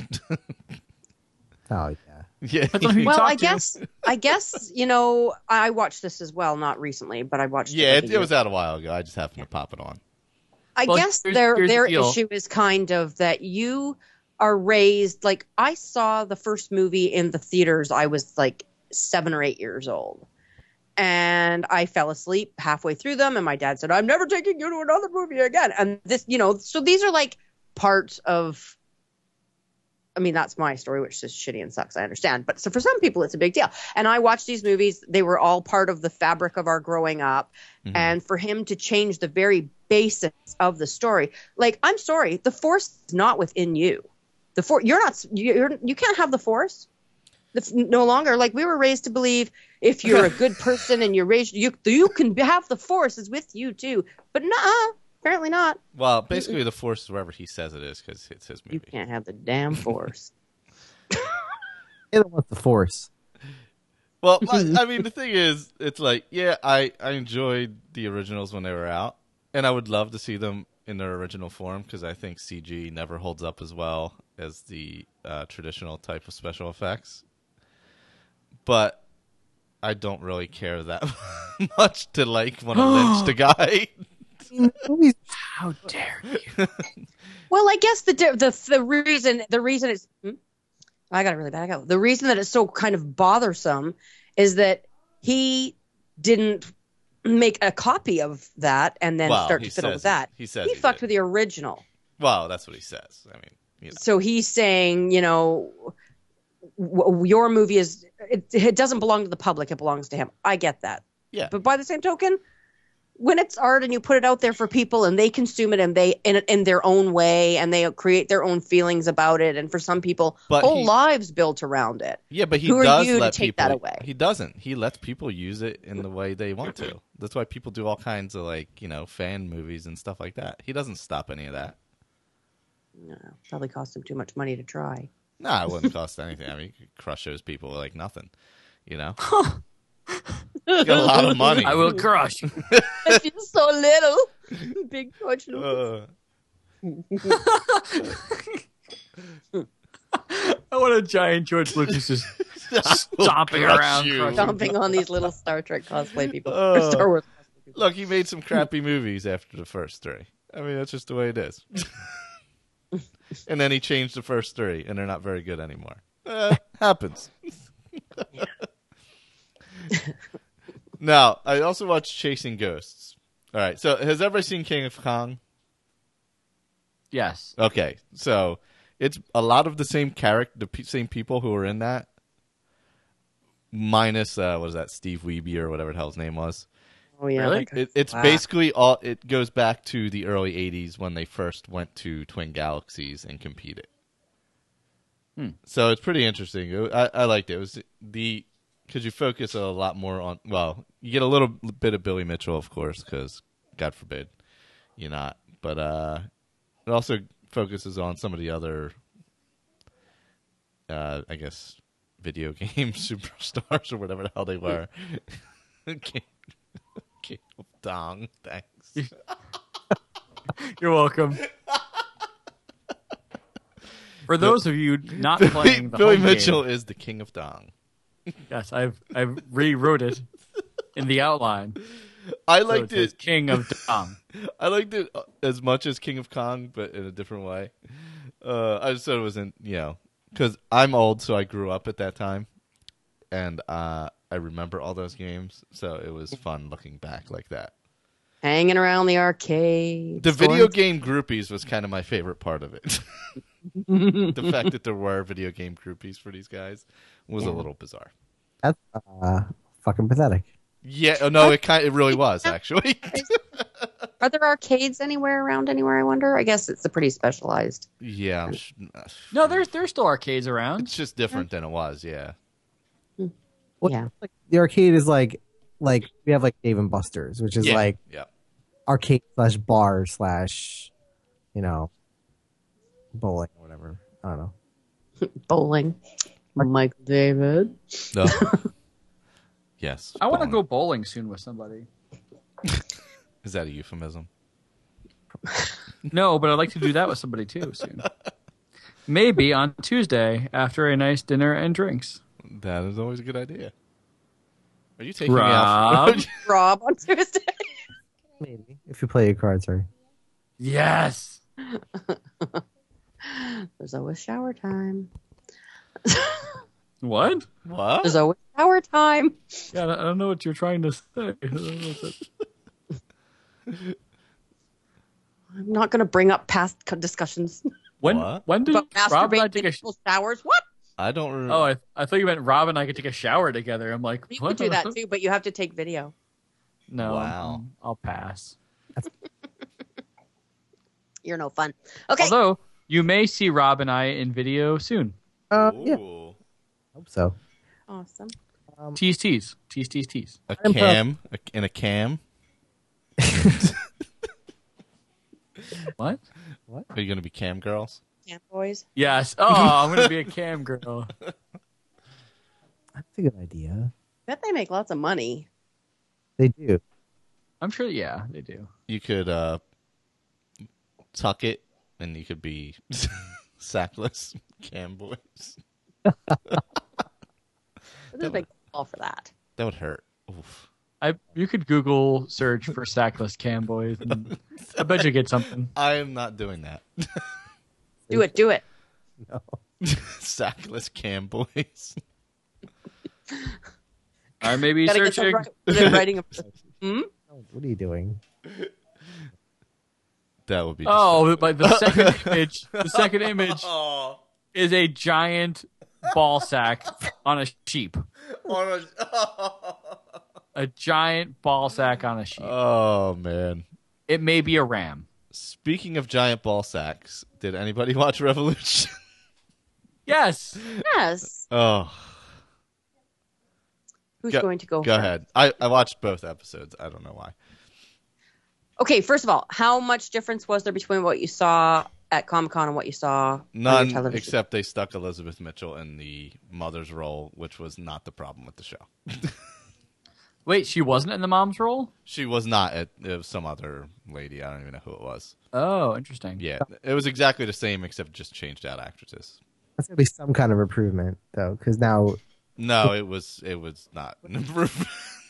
Oh yeah. Yeah, Depends on who you Well, talk I to. guess I guess you know I watched this as well, not recently, but I watched. yeah, it, it, it was out a while ago. I just happened to pop it on. I Well, guess here's- their here's the their deal. issue is kind of that you are raised like I saw the first movie in the theaters. I was like seven or eight years old, and I fell asleep halfway through them. And my dad said, "I'm never taking you to another movie again." And this, you know, so these are like parts of. I mean, that's my story, which is shitty and sucks. I understand, but so for some people, it's a big deal. And I watched these movies; they were all part of the fabric of our growing up. Mhm. And for him to change the very basics of the story, like I'm sorry, the Force is not within you. The for you're not you're you can't have the Force. It's no longer like we were raised to believe if you're a good person and you're raised you you can have the Force is with you too. But nah, apparently not. Well, basically, the Force is wherever he says it is because it's his You movie. can't have the damn Force. They don't want the Force. Well, I, I mean, the thing is, it's like, yeah, I, I enjoyed the originals when they were out, and I would love to see them in their original form because I think C G never holds up as well as the uh, traditional type of special effects. But I don't really care that much to like want to lynch the guy. Movies- How dare you? Well, I guess the the the reason the reason it's hmm? I got it really bad. I got the reason that it's so kind of bothersome is that he didn't make a copy of that and then Well, start he to fiddle says with he- that. he says he he fucked did. with the original. Well, that's what he says. I mean, you know. So he's saying, you know, w- your movie is it, it doesn't belong to the public; it belongs to him. I get that, Yeah. but by the same token, when it's art and you put it out there for people and they consume it and they in in their own way and they create their own feelings about it, and for some people, But whole he- lives built around it. Yeah, but he Who are does you to let take people. that away? He doesn't. He lets people use it in the way they want to. That's why people do all kinds of like you know fan movies and stuff like that. He doesn't stop any of that. No, probably cost him too much money to try. Nah, it wouldn't cost anything. I mean, you could crush those people like nothing. You know, you got a lot of money. I will crush. She's so little, big George Lucas. Uh, I want a giant George Lucas just stomping crush around. you. crushing Dumping on these little Star Trek cosplay people, Oh. or Star Wars cosplay people. Look, he made some crappy movies after the first three. I mean, that's just the way it is. And then he changed the first three, and they're not very good anymore. Uh, happens. Now, I also watched Chasing Ghosts. All right, so has everybody seen King of Kong? Yes. Okay, so it's a lot of the same character, the pe- same people who were in that, minus uh, what is that, Steve Wiebe or whatever the hell his name was. Oh yeah, Really? that guy. It, it's Wow. basically all. It goes back to the early eighties when they first went to Twin Galaxies and competed. Hmm. So it's pretty interesting. It- I, I liked it. It was the because you focus a lot more on. Well, you get a little bit of Billy Mitchell, of course, because God forbid you're not. But uh, it also focuses on some of the other, uh, I guess, video game superstars or whatever the hell they were. King, King of Dong, thanks. You're welcome. For those of you not Billy, playing the Billy home Mitchell game, is the King of Dong. yes, I've I've rewrote it in the outline. I So liked it says it. King of Dong. I liked it as much as King of Kong, but in a different way. Uh, I just thought it was in, you know, because I'm old, so I grew up at that time, and uh, I remember all those games, so it was fun looking back like that. Hanging around the arcade. The scoring- video game groupies was kind of my favorite part of it. The fact that there were video game groupies for these guys was a Yeah. little bizarre. That's uh, fucking pathetic. Yeah, oh, no, it kind, it really was actually. Are there arcades anywhere around anywhere? I wonder. I guess it's a pretty specialized. Yeah, I'm sh- No, there's there's still arcades around. it's just different than it was. Yeah, Well, Yeah. like, the arcade is like like we have like Dave and Buster's, which is yeah, like yeah. arcade slash bar slash, you know, bowling or whatever. I don't know. Bowling. Michael David. No. Yes. I want to bowling. go bowling soon with somebody. Is that a euphemism? No, but I'd like to do that with somebody too soon. Maybe on Tuesday after a nice dinner and drinks. That is always a good idea. Are you taking Rob? me out? Rob on Tuesday. Maybe if you play your cards right. Yes. There's always shower time. What? What? There's always shower time. Yeah, I don't know what you're trying to say. I don't know what that- I'm not going to bring up past co- discussions When What? when did about Rob and I masturbating take in a? sh- people's showers. What? I don't remember. Oh, I, I thought you meant Rob and I could take a shower together. I'm like, You what? could do that too, but you have to take video. No, Wow. um, I'll pass. You're no fun. Okay. Although you may see Rob and I in video soon. Uh, yeah, Ooh. hope so. Awesome. Tease, tease, tease, tease, tease. A I'm cam a, in a cam. What? Are you going to be cam girls? Yeah, boys. Yes. Oh, I'm gonna be a cam girl. That's a good idea. Bet they make lots of money. They do. I'm sure. Yeah, they do. You could uh, tuck it, and you could be sackless cam boys. There's a big call for that. That would hurt. Oof. I you could Google search for sackless cam boys. And I bet you get something. I am not doing that. Do it, do it. No. Sackless cam boys. I may be Gotta get some searching. right- good writing. Of, hmm? Oh, what are you doing? That would be. Oh, but the second image, the second image Oh. is a giant ball sack on a sheep. A giant ball sack on a sheep. Oh man. It may be a ram. Speaking of giant ball sacks, did anybody watch Revolution? Yes. Yes. Oh, Who's Go- going to go? go first? ahead. I, I watched both episodes. I don't know why. Okay, first of all, how much difference was there between what you saw at Comic Con and what you saw on your None, television? except they stuck Elizabeth Mitchell in the mother's role, which was not the problem with the show. Wait, she wasn't in the mom's role? She was not. It, it was some other lady. I don't even know who it was. Oh, interesting. Yeah, it was exactly the same, except just changed out actresses. That's gonna be some kind of improvement, though, because now No, it was it was not an improvement.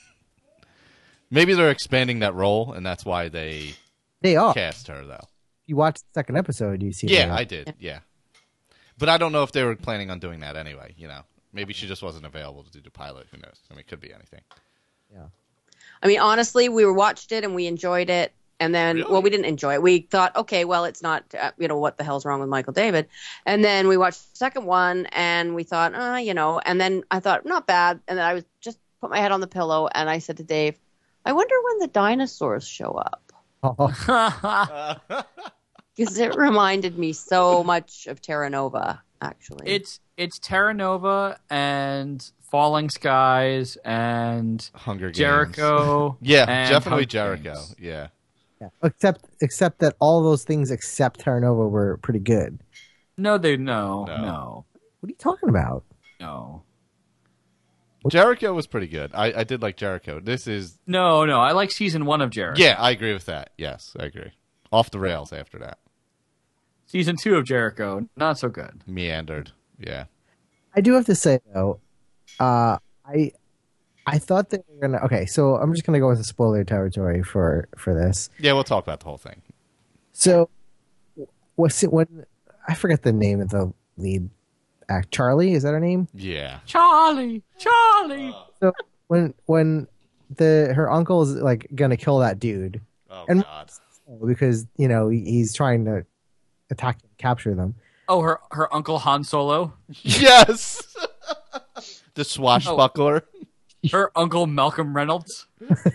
Maybe they're expanding that role, and that's why they they are. cast her, though. You watch the second episode, you see. Yeah, they are. I did. Yeah, but I don't know if they were planning on doing that anyway. You know, maybe she just wasn't available to do the pilot. Who knows? I mean, it could be anything. Yeah. I mean, honestly, we watched it and we enjoyed it. And then, Really? well, we didn't enjoy it. We thought, okay, well, it's not, uh, you know, what the hell's wrong with Michael David? And then we watched the second one and we thought, uh, you know, and then I thought, not bad. And then I was just put my head on the pillow and I said to Dave, I wonder when the dinosaurs show up. Oh, Because it reminded me so much of Terra Nova, actually. It's it's Terra Nova and Falling Skies and Hunger Games. Jericho. Yeah, and definitely Hunger Jericho. Games. Yeah. yeah. Except, except that all those things except Terra Nova were pretty good. No, they no No. no What are you talking about? no Jericho was pretty good. I, I did like Jericho. This is no no. I like season one of Jericho. yeah, I agree with that. Yes, I agree. Off the rails after that. Season two of Jericho, not so good. Meandered. Yeah. I do have to say though, uh, I I thought they were gonna. Okay, so I'm just gonna go into spoiler territory for for this. Yeah, we'll talk about the whole thing. So, what's it when I forget the name of the lead act? Charlie, is that her name? Yeah. Charlie, Charlie. So when when the her uncle is like gonna kill that dude Oh And- God. because you know he, he's trying to attack and capture them. Oh, her her uncle Han Solo. Yes. The swashbuckler. Her uncle Malcolm Reynolds.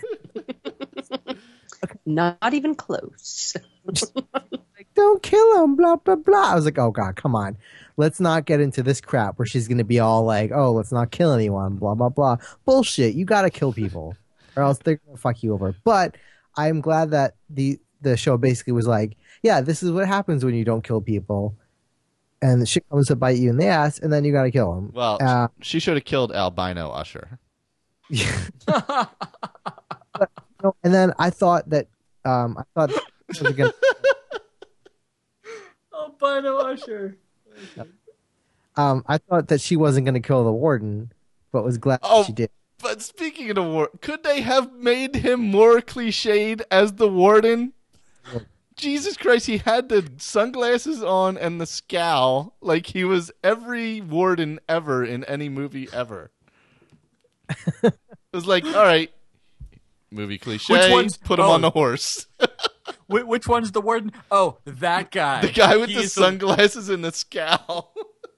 not even close. Like, don't kill him, blah blah blah. I was like, oh god, come on, let's not get into this crap where she's gonna be all like, oh, let's not kill anyone, blah blah blah. Bullshit. You gotta kill people, or else they're gonna fuck you over. But I'm glad that the the show basically was like, yeah, this is what happens when you don't kill people, and the shit comes to bite you in the ass, and then you gotta kill them. Well, Uh, she should have killed albino Usher. No, and then I thought that um, I thought that it was gonna, Oh, Bino Usher. um, I thought that she wasn't going to kill the warden, but was glad Oh. she did. But speaking of the war, could they have made him more cliched as the warden? Jesus Christ, he had the sunglasses on and the scowl like he was every warden ever in any movie ever. It was like, all right, movie cliche, Which one's- put him oh. on the horse. Wh- which one's the warden? Oh, that guy. The guy with the He's sunglasses and the scowl.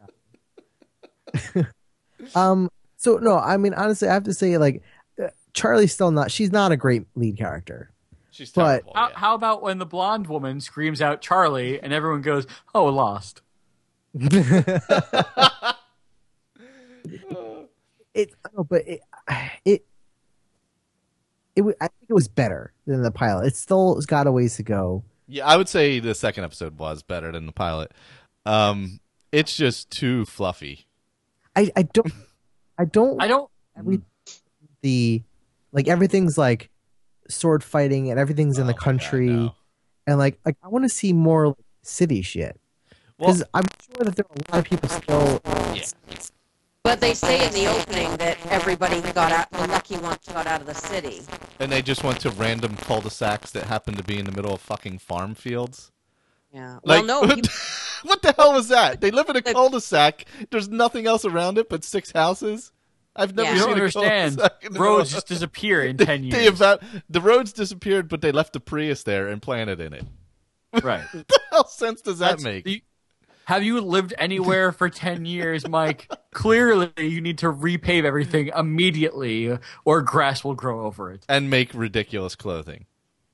Um, so no, I mean honestly, I have to say like uh, Charlie's still not. She's not a great lead character. She's But- terrible. How, yeah. how about when the blonde woman screams out Charlie and everyone goes, oh, lost. It, no, but it, it, it, wa- I think it was better than the pilot. It still has got a ways to go. Yeah, I would say the second episode was better than the pilot. Um, it's just too fluffy. I, I don't, I don't. I don't. every the like everything's like sword fighting and everything's in Oh the my God, country no. and like like I want to see more like, city shit because I'm sure that there are a lot of people still. But they say in the opening that everybody got out, the lucky ones got out of the city. And they just went to random cul-de-sacs that happen to be in the middle of fucking farm fields. Yeah. Like, well, no. what, People, what the hell was that? They live in a They- cul-de-sac. There's nothing else around it but six houses. I've never Yeah. You seen don't a understand. cul-de-sac in the middle Roads of- just disappear in They- ten they years. about- the roads disappeared, but they left the Prius there and planted in it. Right. What the hell sense does that That's- make? the- have you lived anywhere for ten years, Mike? Clearly, you need to repave everything immediately, or grass will grow over it. And make ridiculous clothing.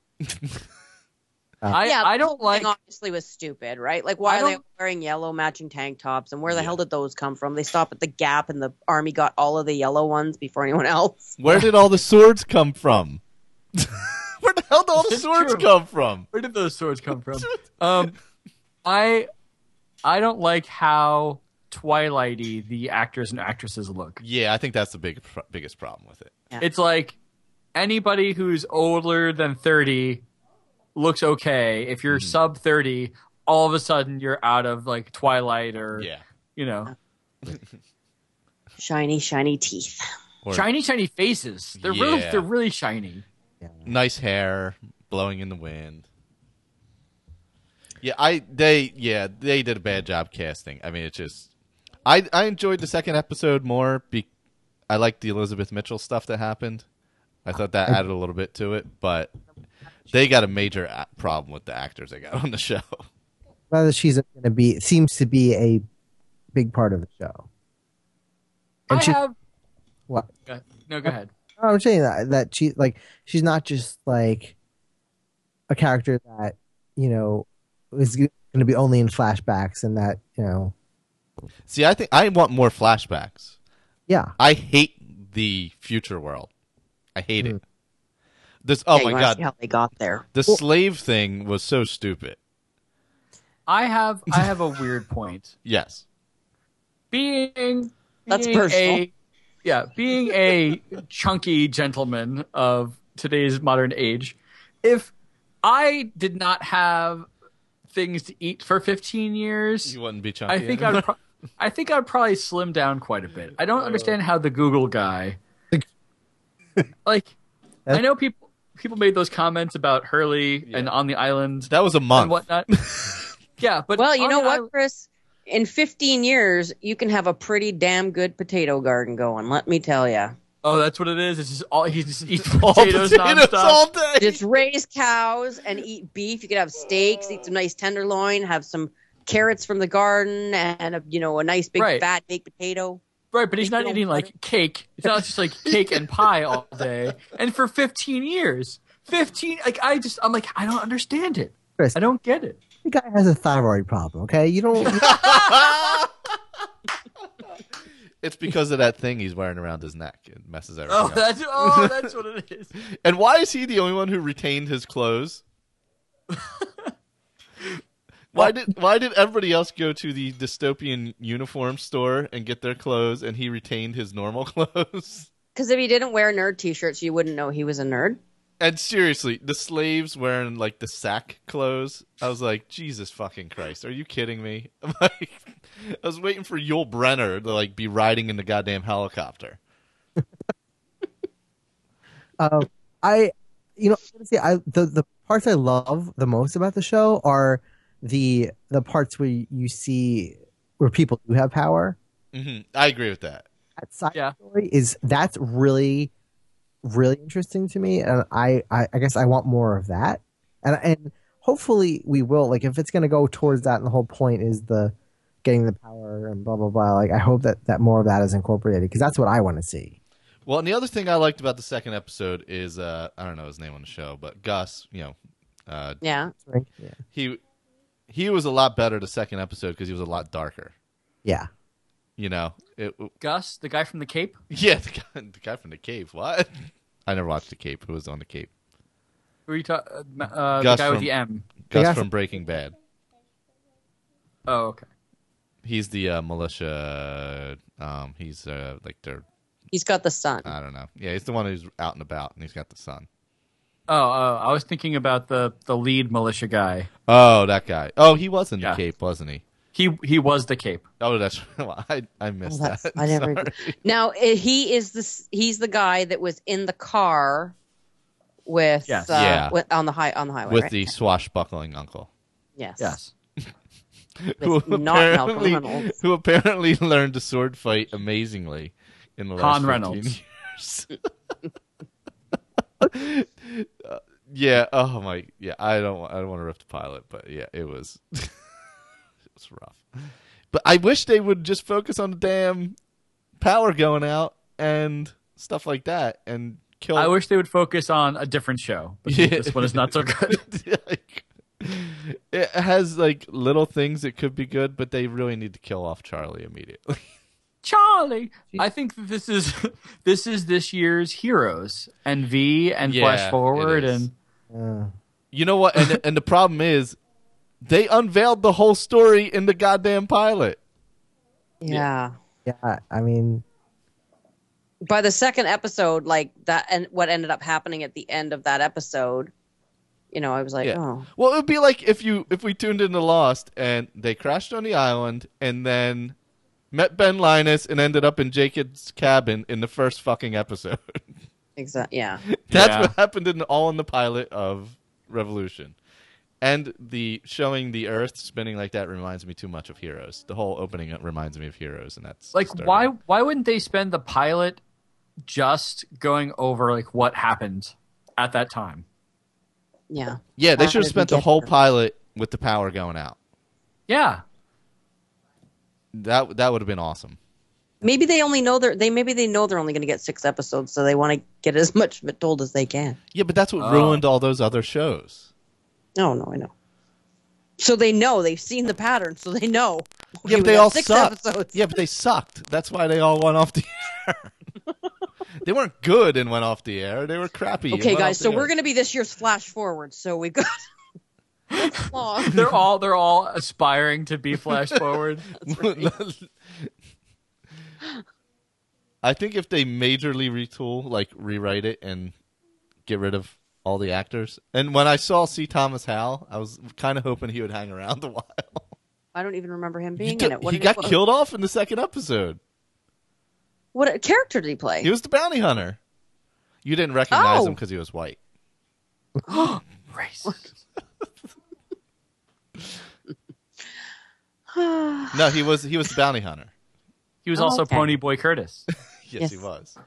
I, yeah, I the don't whole like. thing obviously was stupid, right? Like, why I are they don't- wearing yellow matching tank tops, and where the Yeah. hell did those come from? They stop at the Gap, and the army got all of the yellow ones before anyone else. Where did all the swords come from? Where the hell did all the It's swords true. come from? Where did those swords come from? um, I I don't like how Twilighty the actors and actresses look. Yeah, I think that's the big, biggest problem with it. Yeah. It's like anybody who's older than thirty looks okay. If you're Mm-hmm. sub thirty, all of a sudden you're out of like Twilight or Yeah. you know Shiny, shiny teeth. Or shiny shiny faces. They're really Yeah. they're really shiny. nice hair blowing in the wind. Yeah, I they yeah they did a bad job casting. I mean, it's just I I enjoyed the second episode more. Be, I liked the Elizabeth Mitchell stuff that happened. I thought that added a little bit to it, but they got a major a- problem with the actors they got on the show. Whether she's going to be seems to be a big part of the show. And I she have what? uh, no go ahead. I'm saying that that she like she's not just like a character that you know is going to be only in flashbacks and that you know See, I think I want more flashbacks. yeah I hate the future world. I hate it. This oh Yeah, you my wanna god, see how they got there. the slave thing was so stupid. I have I have a weird point. Yes. Being That's being personal. a yeah, being a chunky gentleman of today's modern age, if I did not have things to eat for fifteen years, You wouldn't be chunky. I think anymore. I'd pro- I think I'd probably slim down quite a bit. I don't understand how the Google guy like I know people people made those comments about Hurley and on the island that was a and month. whatnot. Yeah, but Well, you on know the what, island- Chris? In fifteen years, you can have a pretty damn good potato garden going. Let me tell you. Oh, that's what it is. It's just all he just eats All potatoes, potatoes nonstop. all day. Just raise cows and eat beef. You could have steaks, eat some nice tenderloin, have some carrots from the garden, and a, you know a nice big Right. fat baked potato. Right, but he's not Make your own eating like cake. It's not just like cake and pie all day. And for fifteen years, fifteen. Like I just, I'm like, I don't understand it. Chris, I don't get it. the guy has a thyroid problem. Okay, you don't. It's because of that thing he's wearing around his neck. It messes everything Oh, up. that's oh, that's what it is. And why is he the only one who retained his clothes? Why did why did everybody else go to the dystopian uniform store and get their clothes, and he retained his normal clothes? Because if he didn't wear nerd T-shirts, you wouldn't know he was a nerd. And seriously, the slaves wearing like the sack clothes, I was like, Jesus fucking Christ, are you kidding me? I'm like, I was waiting for Yul Brenner to like be riding in the goddamn helicopter. um, I, you know, honestly, I the the parts I love the most about the show are the the parts where you see where people do have power. hmm I agree with that. That side Yeah. story is that's really really interesting to me, and I, I I guess I want more of that, and and hopefully we will. Like if it's going to go towards that, and the whole point is the getting the power and blah blah blah. Like I hope that that more of that is incorporated because that's what I want to see. Well, and the other thing I liked about the second episode is uh, I don't know his name on the show, but Gus, you know, uh, Yeah. Right? Yeah. he he was a lot better the second episode because he was a lot darker. Yeah. You know, it, Gus, the guy from the Cape. yeah, the guy, the guy from the cave. What? I never watched the Cape. Who was on the Cape? Who are you ta- uh, ma- uh, the Gus guy with from- the M. Gus guy from from- Breaking Bad. Oh, okay. He's the uh, militia. Um, he's uh, like their He's got the sun. I don't know. Yeah, he's the one who's out and about, and he's got the son. Oh, uh, I was thinking about the the lead militia guy. Oh, that guy. Oh, he was in the Yeah. Cape, wasn't he? He he was the Cape. Oh, that's well, I I missed Oh, that's- that. I never. Sorry. Now eh, he is this. He's the guy that was in the car with Yes. uh, Yeah. with, on the high on the highway With right? the swashbuckling uncle. yes Yes. Who With not Malcolm apparently, Reynolds. who apparently learned to sword fight amazingly in the last Han fifteen Reynolds. years. Uh, yeah. Oh my. Yeah. I don't. I don't want to rip the pilot, but yeah, it was. it was rough. But I wish they would just focus on the damn power going out and stuff like that, and kill. I wish they would focus on a different show. But Yeah. This one is not so good. Like, it has like little things that could be good, but they really need to kill off Charlie immediately. Charlie. I think that this is this is this year's Heroes and V and Yeah, Flash Forward it is. and Uh, You know what? And and the problem is, they unveiled the whole story in the goddamn pilot. yeah. yeah, I mean, By the second episode, like that, and what ended up happening at the end of that episode, you know, I was like, Yeah. oh, Well, it would be like if you if we tuned into Lost and they crashed on the island and then met Ben Linus and ended up in Jacob's cabin in the first fucking episode. exactly, yeah. That's Yeah. what happened in all in the pilot of Revolution. And the showing the Earth spinning like that reminds me too much of Heroes. The whole opening reminds me of Heroes, and that's like disturbing. why why wouldn't they spend the pilot just going over like what happened at that time? Yeah. Yeah, they How should have did we spent the get whole there? pilot with the power going out. Yeah. That that would have been awesome. Maybe they only know they're they maybe they know they're only going to get six episodes, so they want to get as much of it told as they can. Yeah, but that's what Oh. ruined all those other shows. No, no, I know. So they know they've seen the pattern, so they know. Okay, Yeah, but we they got all six sucked. episodes. Yeah, but they sucked. That's why they all went off the air. They weren't good and went off the air. They were crappy. and Okay, went guys, off so the we're air. going to be this year's Flash Forward. So we've got this long. They're all they're all aspiring to be Flash Forward. I think if they majorly retool, like rewrite it and get rid of all the actors. And when I saw C. Thomas Howell, I was kind of hoping he would hang around a while. I don't even remember him He, being got- in it. What he did got what, killed off in the second episode. What character did he play? He was the bounty hunter. You didn't recognize Oh. him because he was white. Racist. No, he was he was the bounty hunter. He was Oh, also okay. Pony Boy Curtis. Yes, Yes. he was.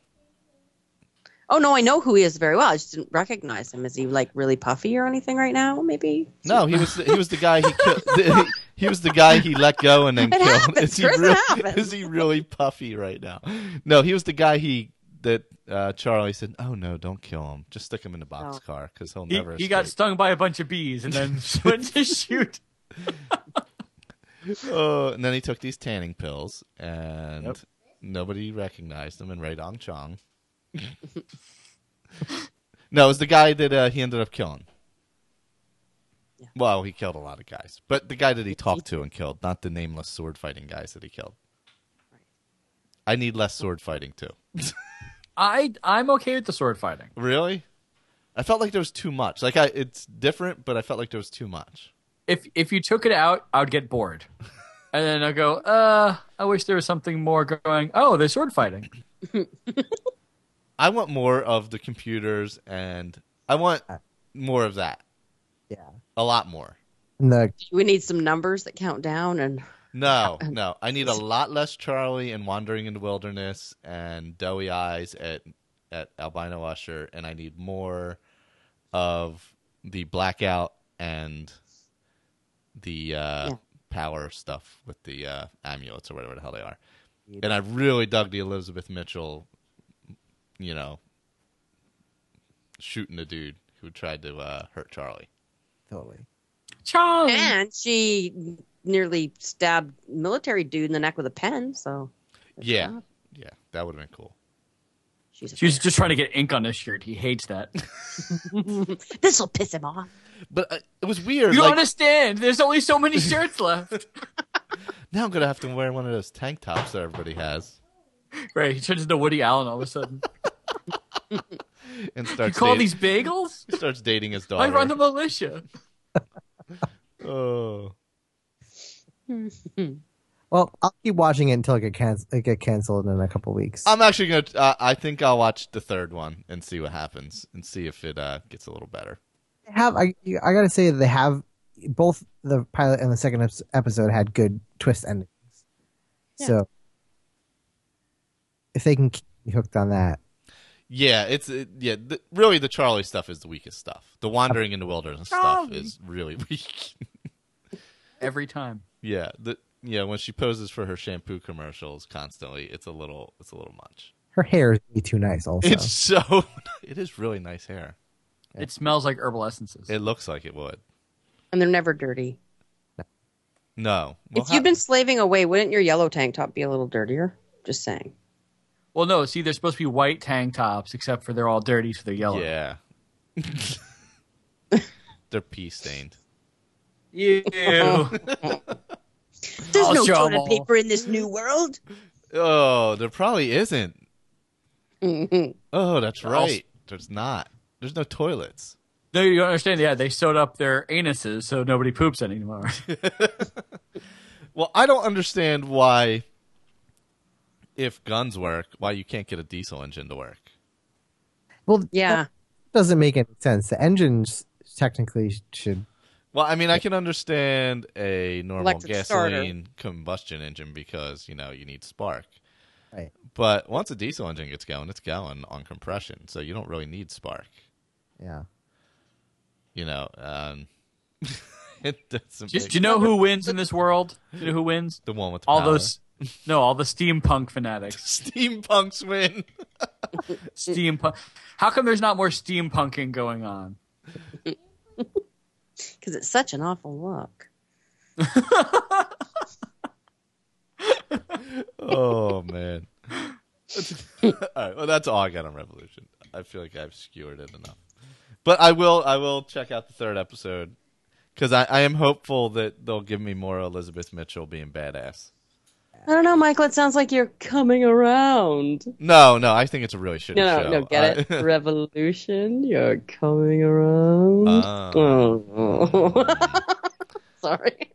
Oh no, I know who he is very well. I just didn't recognize him. Is he like really puffy or anything right now? Maybe. No, he was the, he was the guy he killed. The, he was the guy he let go and then It killed. happens, Is he, Chris, it really, happens. is he really puffy right now? No, he was the guy he that uh, Charlie said, "Oh no, don't kill him. Just stick him in the boxcar because he'll He, never." he got escape." stung by a bunch of bees and then went to shoot. Oh, and then he took these tanning pills, and Yep. nobody recognized him. And Ray Dong Chong. No, it was the guy that uh, he ended up killing. Yeah. Well, he killed a lot of guys, but the guy that he talked to and killed, not the nameless sword fighting guys that he killed. I need less sword fighting too. I I'm okay with the sword fighting. Really? I felt like there was too much. Like I, it's different, but I felt like there was too much. If if you took it out, I would get bored. And then I go, uh, I wish there was something more going. Oh, there's sword fighting. I want more of the computers, and I want more of that. yeah. A lot more. And the We need some numbers that count down and No, no. I need a lot less Charlie and Wandering in the Wilderness and Doughy Eyes at at Albino Usher, and I need more of the Blackout and the uh, Yeah. power stuff with the uh, amulets or whatever the hell they are. And I really dug the Elizabeth Mitchell, you know, shooting the dude who tried to uh, hurt Charlie. totally. Charlie. and she nearly stabbed military dude in the neck with a pen. So Yeah, that. yeah, that would have been cool. she's a She was just trying to get ink on his shirt. He hates that. this will piss him off. But uh, it was weird. You don't like, understand. There's only so many shirts left. now I'm gonna have to wear one of those tank tops that everybody has. Right. He turns into Woody Allen all of a sudden. and You starts call dating, these bagels? starts dating his I daughter. run the militia. Oh. Well, I'll keep watching it until it get, can- it get canceled in a couple weeks. I'm actually gonna. Uh, I think I'll watch the third one and see what happens, and see if it uh, gets a little better. They have I I gotta say they have both the pilot and the second ep- episode had good twist endings. Yeah. So if they can keep me hooked on that, Yeah, it's it, yeah. The, really, the Charlie stuff is the weakest stuff. The wandering in the wilderness stuff Charlie. is really weak. Every time. yeah, the yeah when she poses for her shampoo commercials constantly, it's a little it's a little much. her hair is way too nice. Also, It's so it is really nice hair. It smells like herbal essences. It looks like it would. And they're never dirty. No, well, If you've been slaving away, wouldn't your yellow tank top be a little dirtier? Just saying. Well, no, see, they're supposed to be white tank tops, except for they're all dirty, so they're yellow. yeah, they're pea stained. Ew. There's I'll no show 'em toilet all. paper in this new world. Oh, there probably isn't. Mhm. Oh, that's I'll- right. There's not. There's no toilets. No, you don't understand. Yeah, they sewed up their anuses so nobody poops anymore. Well, I don't understand why, if guns work, why you can't get a diesel engine to work. well, Yeah. that doesn't make any sense. The engines technically should. Well, I mean, I can understand a normal Electric gasoline combustion engine because, you know, you need spark. Right. But once a diesel engine gets going, it's going on compression, so you don't really need spark. Yeah. You know, um, it doesn't Do, make- do you know who wins in this world? Do you know who wins? the one with the All power. those, no, all the steampunk fanatics. Steampunks win. Steampunk. How come there's not more steampunking going on? Because it's such an awful look. Oh man. All right. Well, that's all I got on Revolution. I feel like I've skewered it enough. But I will. I will check out the third episode because I, I am hopeful that they'll give me more Elizabeth Mitchell being badass. I don't know, Michael. It sounds like you're coming around. No, no. I think it's a really shitty No, show. no, no. Get I- it? Revolution. You're coming around. Oh. Oh. Sorry.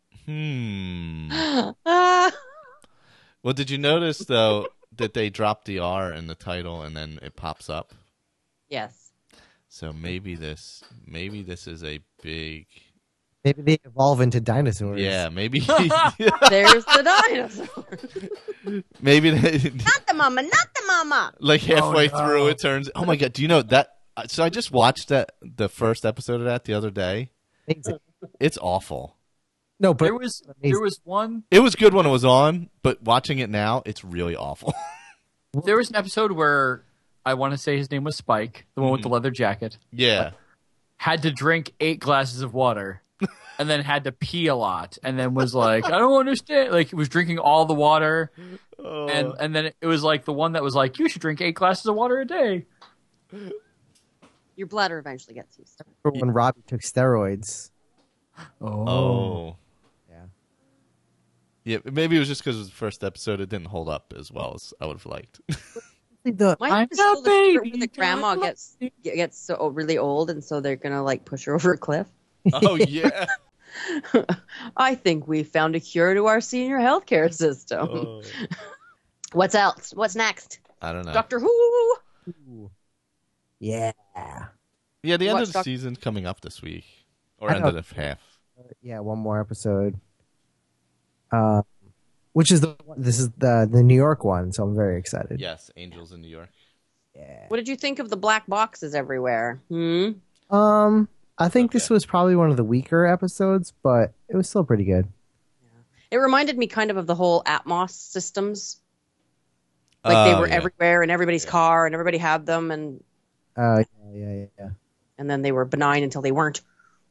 Hmm. Ah. Well, did you notice though that they dropped the R in the title and then it pops up? Yes. So maybe this, maybe this is a big. Maybe they evolve into dinosaurs. Yeah, maybe. There's the dinosaur. maybe they, Not the mama. Not the mama. like halfway Oh, no. through it turns. Oh my god! Do you know that? So I just watched that the first episode of that the other day. Amazing. It's awful. No, but There was there was one It was good when it was on, but watching it now, it's really awful. there was an episode where I want to say his name was Spike, the one with the leather jacket, Yeah. had to drink eight glasses of water and then had to pee a lot and then was like, I don't understand. Like, he was drinking all the water. Oh. And and then it was like the one that was like, you should drink eight glasses of water a day. Your bladder eventually gets used to it. for when Robbie took steroids. Oh. Yeah. Yeah, maybe it was just because it was the first episode. It didn't hold up as well as I would have liked. The, Mine I'm is a still the part baby, where the grandma God gets gets so really old, and so they're gonna like push her over a cliff. Oh yeah. I think we found a cure to our senior healthcare system. Oh. What's else? What's next? I don't know. Doctor Who. yeah. Yeah, the end Watch of the Doc- season's coming up this week, or I end know. of the half. Yeah, one more episode. Uh, which is the this is the the New York one, so I'm very excited. Yes, Angels in New York. Yeah. What did you think of the black boxes everywhere? Hmm. Um, I think this Okay. was probably one of the weaker episodes, but it was still pretty good. It reminded me kind of of the whole Atmos systems. Like they Oh, were yeah. everywhere in everybody's Yeah. car, and everybody had them, and Uh, yeah, yeah, yeah. and then they were benign until they weren't.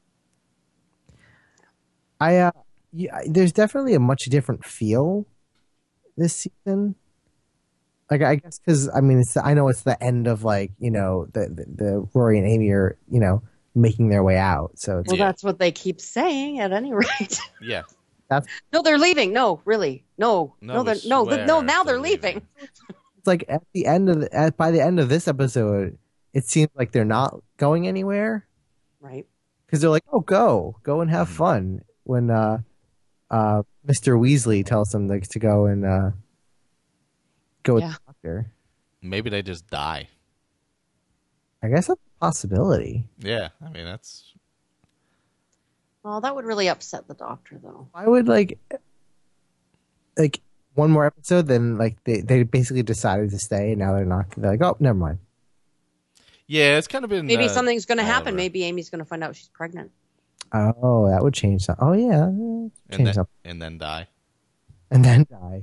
I uh, yeah, there's definitely a much different feel this season. Like I guess because I mean it's I know it's the end of like you know the, the the Rory and Amy are you know making their way out, so it's, Well, Yeah. that's what they keep saying. At any rate, Yeah. no, they're leaving. No, really, no, No, no, we they're no, th- no. swear Now they're they're leaving. leaving. it's like at the end of the, at, by the end of this episode, it seems like they're not going anywhere Right. because they're like, "Oh, go, go and have Mhm. fun." When uh, uh, Mister Weasley tells them like to go and uh, go with Yeah. the doctor. Maybe they just die. I guess that's a possibility. Yeah, I mean that's Well, that would really upset the doctor, though. Why would like like one more episode? Then like they they basically decided to stay, and now they're not. They're like, "Oh, never mind." yeah. It's kind of been Maybe uh, something's going to all happen. over. Maybe Amy's going to find out she's pregnant. Oh, that would change some. Oh yeah, and change then, something, and then die. and then die.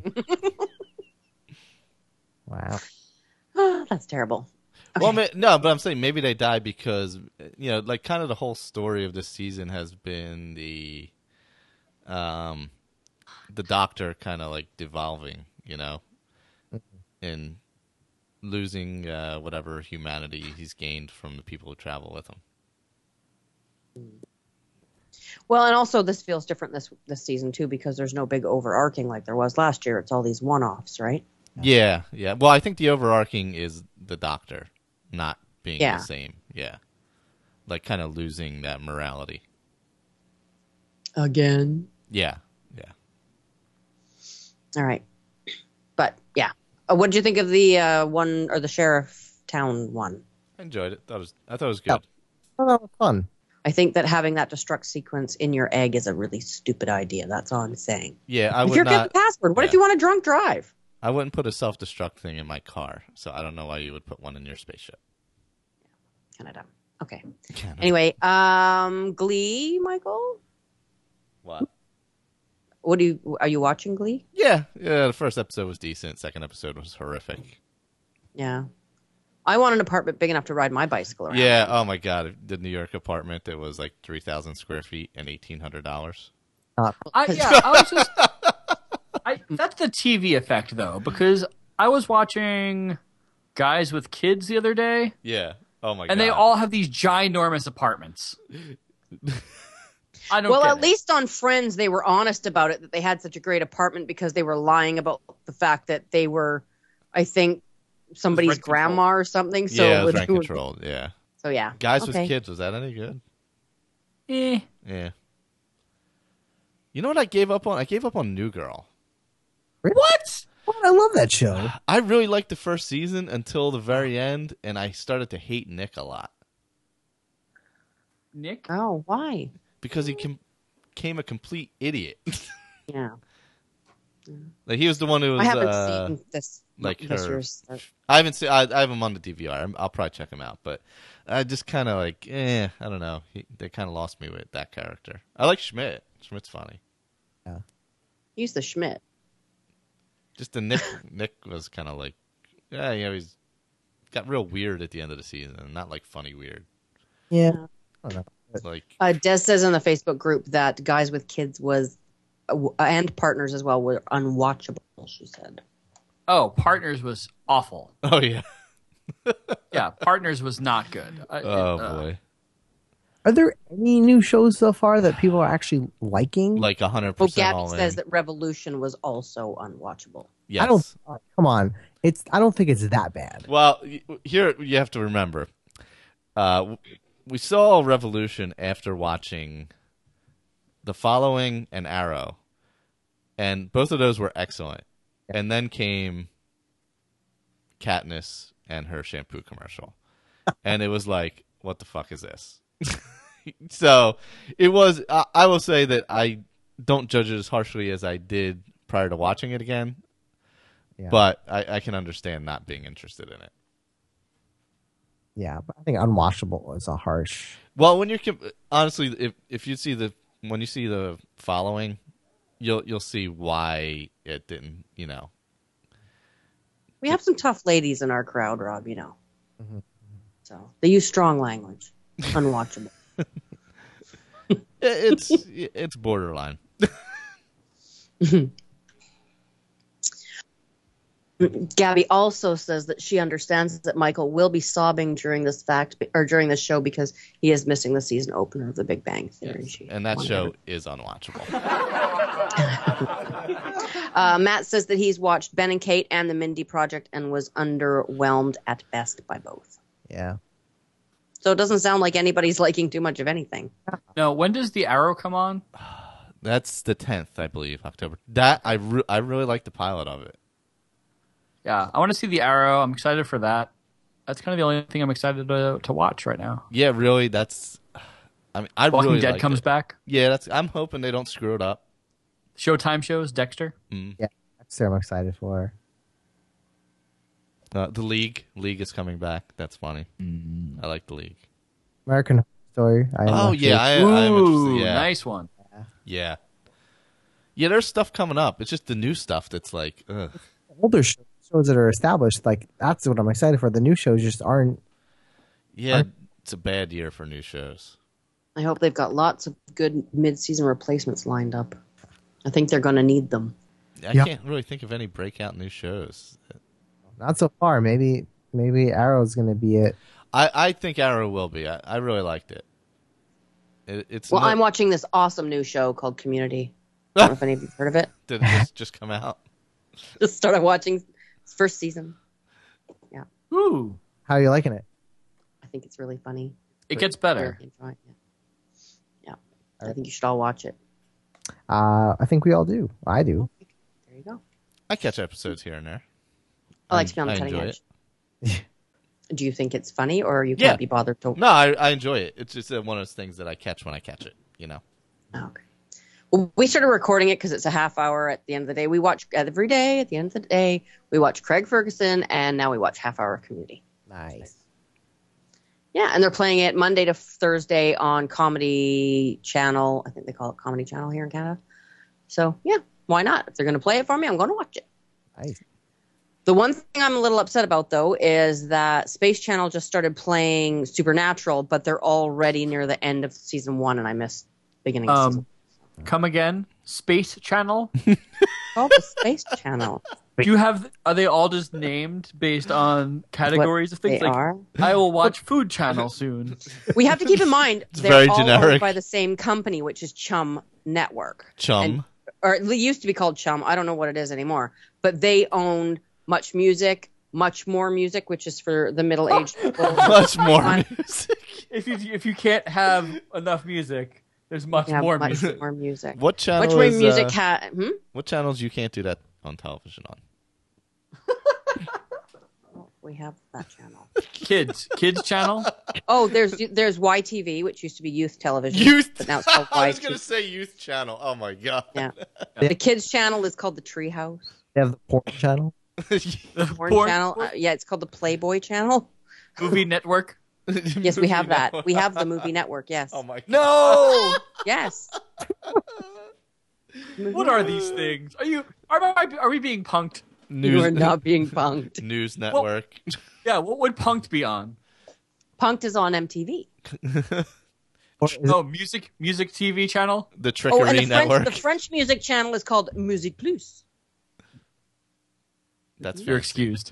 Wow. That's terrible. Well, Okay. ma- no, but I'm saying maybe they die because you know, like kind of the whole story of this season has been the, um, the doctor kind of like devolving, you know, and losing uh, whatever humanity he's gained from the people who travel with him. Well, and also this feels different this this season too because there's no big overarching like there was last year. It's all these one-offs, right? Yeah, yeah. Well, I think the overarching is the doctor not being Yeah. the same. Yeah, like kind of losing that morality. Again. Yeah, yeah. All right. But yeah, uh, what did you think of the uh, one or the sheriff town one? I enjoyed it. Thought it was, I thought it was good. Oh, that was fun. I think that having that destruct sequence in your egg is a really stupid idea. That's all I'm saying. Yeah, I if would you're not. getting the password, what yeah. if you want a drunk drive? I wouldn't put a self-destruct thing in my car, so I don't know why you would put one in your spaceship. Kind of dumb. Okay. Kinda. Anyway, um, Glee, Michael. What? What do you? Are you watching Glee? Yeah, yeah. The first episode was decent. Second episode was horrific. Yeah. I want an apartment big enough to ride my bicycle around. Yeah. Oh my god, the New York apartment. It was like three thousand square feet and eighteen hundred dollars. Not I, yeah, I was just. I, that's the T V effect, though, because I was watching Guys with Kids the other day, Yeah. Oh my god. and they all have these ginormous apartments. I don't Well, get at it. least on Friends, they were honest about it that they had such a great apartment because they were lying about the fact that they were, I think, somebody's rent controlled. grandma or something. So yeah, it was they rent were- controlled. Yeah. So yeah, Guys okay. with Kids, was that any good? Eh. Yeah. You know what I gave up on? I gave up on New Girl. What? Oh, I love that show. I really liked the first season until the very end, and I started to hate Nick a lot Nick? Oh, why? because he com- became a complete idiot. Yeah, Like he was the one who was. I haven't uh, seen this. like this her- year's. uh, I haven't seen. I, I have him on the D V R. I'm, I'll probably check him out, but I just kind of like, eh, I don't know. He, they kind of lost me with that character. I like Schmidt. Schmidt's funny. He's the Schmidt. Just the Nick. Nick was kind of like, yeah, you know, he's got real weird at the end of the season, not like funny weird. Yeah. I don't know. Like, Uh, Des says in the Facebook group that Guys with Kids was, uh, w- and Partners as well, were unwatchable. She said. Oh, Partners was awful. oh yeah, Yeah, Partners was not good. I- oh uh, boy, Are there any new shows so far that people are actually liking? like a hundred Well, percent Gabby all says in. that Revolution was also unwatchable. Yes. I don't. uh, come on, it's. I don't think it's that bad. Well, y- here you have to remember, uh, w- we saw Revolution after watching The Following and Arrow, and both of those were excellent. And then came Katniss and her shampoo commercial, and it was like, what the fuck is this? So it was. I, I will say that I don't judge it as harshly as I did prior to watching it again. Yeah. But I, I can understand not being interested in it. Yeah, but I think unwatchable is a harsh. Well, when you're comp- honestly, if if you see the when you see the following, you'll you'll see why it didn't. You know, We have some tough ladies in our crowd, Rob. You know, Mhm. so they use strong language. Unwatchable. It- it's it's borderline. Gabby also says that she understands that Michael will be sobbing during this fact or during this show because he is missing the season opener of The Big Bang Theory. She And that wanted show her- is unwatchable. Uh, Matt says that he's watched Ben and Kate and The Mindy Project and was underwhelmed at best by both. Yeah. So it doesn't sound like anybody's liking too much of anything. No, when does the Arrow come on? That's the tenth, I believe, October. That I re- I really like the pilot of it. Yeah, I want to see the Arrow. I'm excited for that. That's kind of the only thing I'm excited to to watch right now. Yeah, really. That's. I mean, I Walking really Dead liked comes it. back. Yeah, that's. I'm hoping they don't screw it up. Showtime shows Dexter. Yeah, that's what I'm excited for. Uh, the League, League is coming back. That's funny. I like the League. American Horror Story. I am Oh actually- yeah, I, Ooh, I'm interested. Yeah, nice one. yeah, yeah. There's stuff coming up. It's just the new stuff that's like, ugh. older shows, shows that are established. Like that's what I'm excited for. The new shows just aren't. Yeah, it's a bad year for new shows. I hope they've got lots of good mid-season replacements lined up. I think they're going to need them. I Yeah. can't really think of any breakout new shows. Not so far. Maybe maybe Arrow's going to be it. I, I think Arrow will be. I, I really liked it. it it's Well, no- I'm watching this awesome new show called Community. I don't know if any of you've heard of it. Did it just, just come out? Just started watching its first season. Ooh, How are you liking it? I think it's really funny. it gets better. Really enjoy it. Yeah. Yeah. I think you should all watch it. Uh, I think we all do. I do. There you go. I catch episodes here and there. I like to be on the I cutting enjoy edge. it. Do you think it's funny, or you Yeah. can't be bothered to? No, I, I enjoy it. It's just uh, one of those things that I catch when I catch it. You know. Oh, okay. Well, we started recording it because it's a half hour at the end of the day. We watch every day at the end of the day. We watch Craig Ferguson, and now we watch half hour of Community. Nice. Yeah, and they're playing it Monday to Thursday on Comedy Channel. I think they call it Comedy Channel here in Canada. So, yeah, why not? If they're going to play it for me, I'm going to watch it. Nice. The one thing I'm a little upset about, though, is that Space Channel just started playing Supernatural, but they're already near the end of season one, and I missed the beginning of season Um, come again, Space Channel. Oh, the Space Channel. Do you have? Are they all just named based on categories of things? They like, are. I will watch Food Channel soon. We have to keep in mind they're very all generic. owned by the same company, which is Chum Network. Chum. And- or it used to be called Chum. I don't know what it is anymore. But they own Much Music, Much More Music, which is for the middle-aged people. Much more On- music. If you if you can't have enough music, there's much Yeah, more much music. more music. What channel Much more is music uh, ha- hmm? what channels you can't do that on television on? Oh, we have that channel. Kids, Kids Channel. Oh, there's there's Y T V, which used to be youth television, Youth. but now it's called I was Y T V. gonna say youth channel. Oh my god. Yeah. The kids channel is called the Treehouse. They have the porn channel. The Porn, porn- channel, uh, yeah, it's called the Playboy channel. Movie Network. Yes, we have that. We have the movie network. Yes, Oh my god. No. yes. What are these things? Are you? Are, are, are we being punked? You are News not being punked. News Network. Yeah. What would punked be on? Punked is on M T V. Or is it- Oh, music, music T V channel. The Trickery Oh, and the French, Network. the French music channel is called Musique Plus. That's You're fair. excused.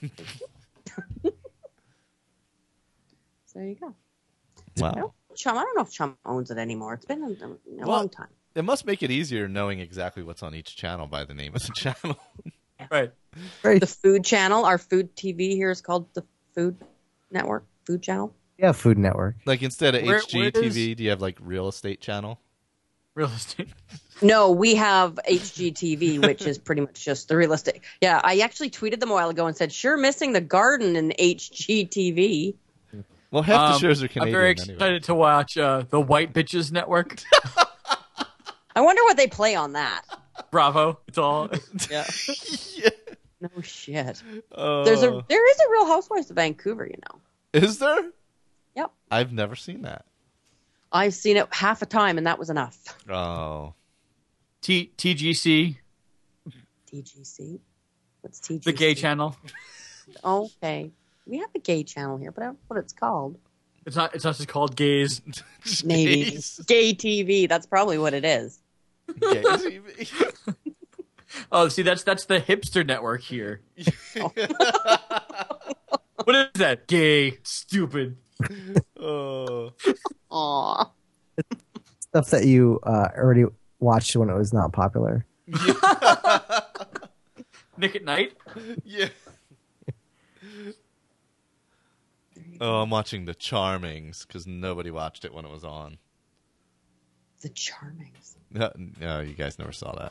So there you go. Wow. Chum, I don't know if Chum owns it anymore. It's been a, a Well, long time. It must make it easier knowing exactly what's on each channel by the name of the channel. Right. very, The Food Channel, our food T V here is called the Food Network, Food Channel. yeah, Food Network. Like instead of Where- H G where T is- V, do you have like real estate channel? Real estate. No, we have H G T V, which is pretty much just the real estate. Yeah, I actually tweeted them a while ago and said, sure missing the garden in H G T V. Well, half the Um, shows are I'm Canadian very anyway. excited to watch uh, the White Bitches Network. I wonder what they play on that. Bravo. It's all. Yeah. Yeah. No shit. Uh, There's a there is a Real Housewives of Vancouver, you know. Is there? Yep. I've never seen that. I've seen it half a time and that was enough. Oh. T TGC, T G C. What's T G C? the gay channel. Okay. We have a gay channel here, but I don't know what it's called. It's not. It's not just called gays. Maybe. Gays. Gay T V. That's probably what it is. Gay T V. Oh, see, that's that's the hipster network here. What is that? Gay, stupid. Oh. Aw. Stuff that you uh, already watched when it was not popular. Nick at Night. Yeah. There Oh, I'm watching The Charmings because nobody watched it when it was on. The Charmings. No, no, you guys never saw that.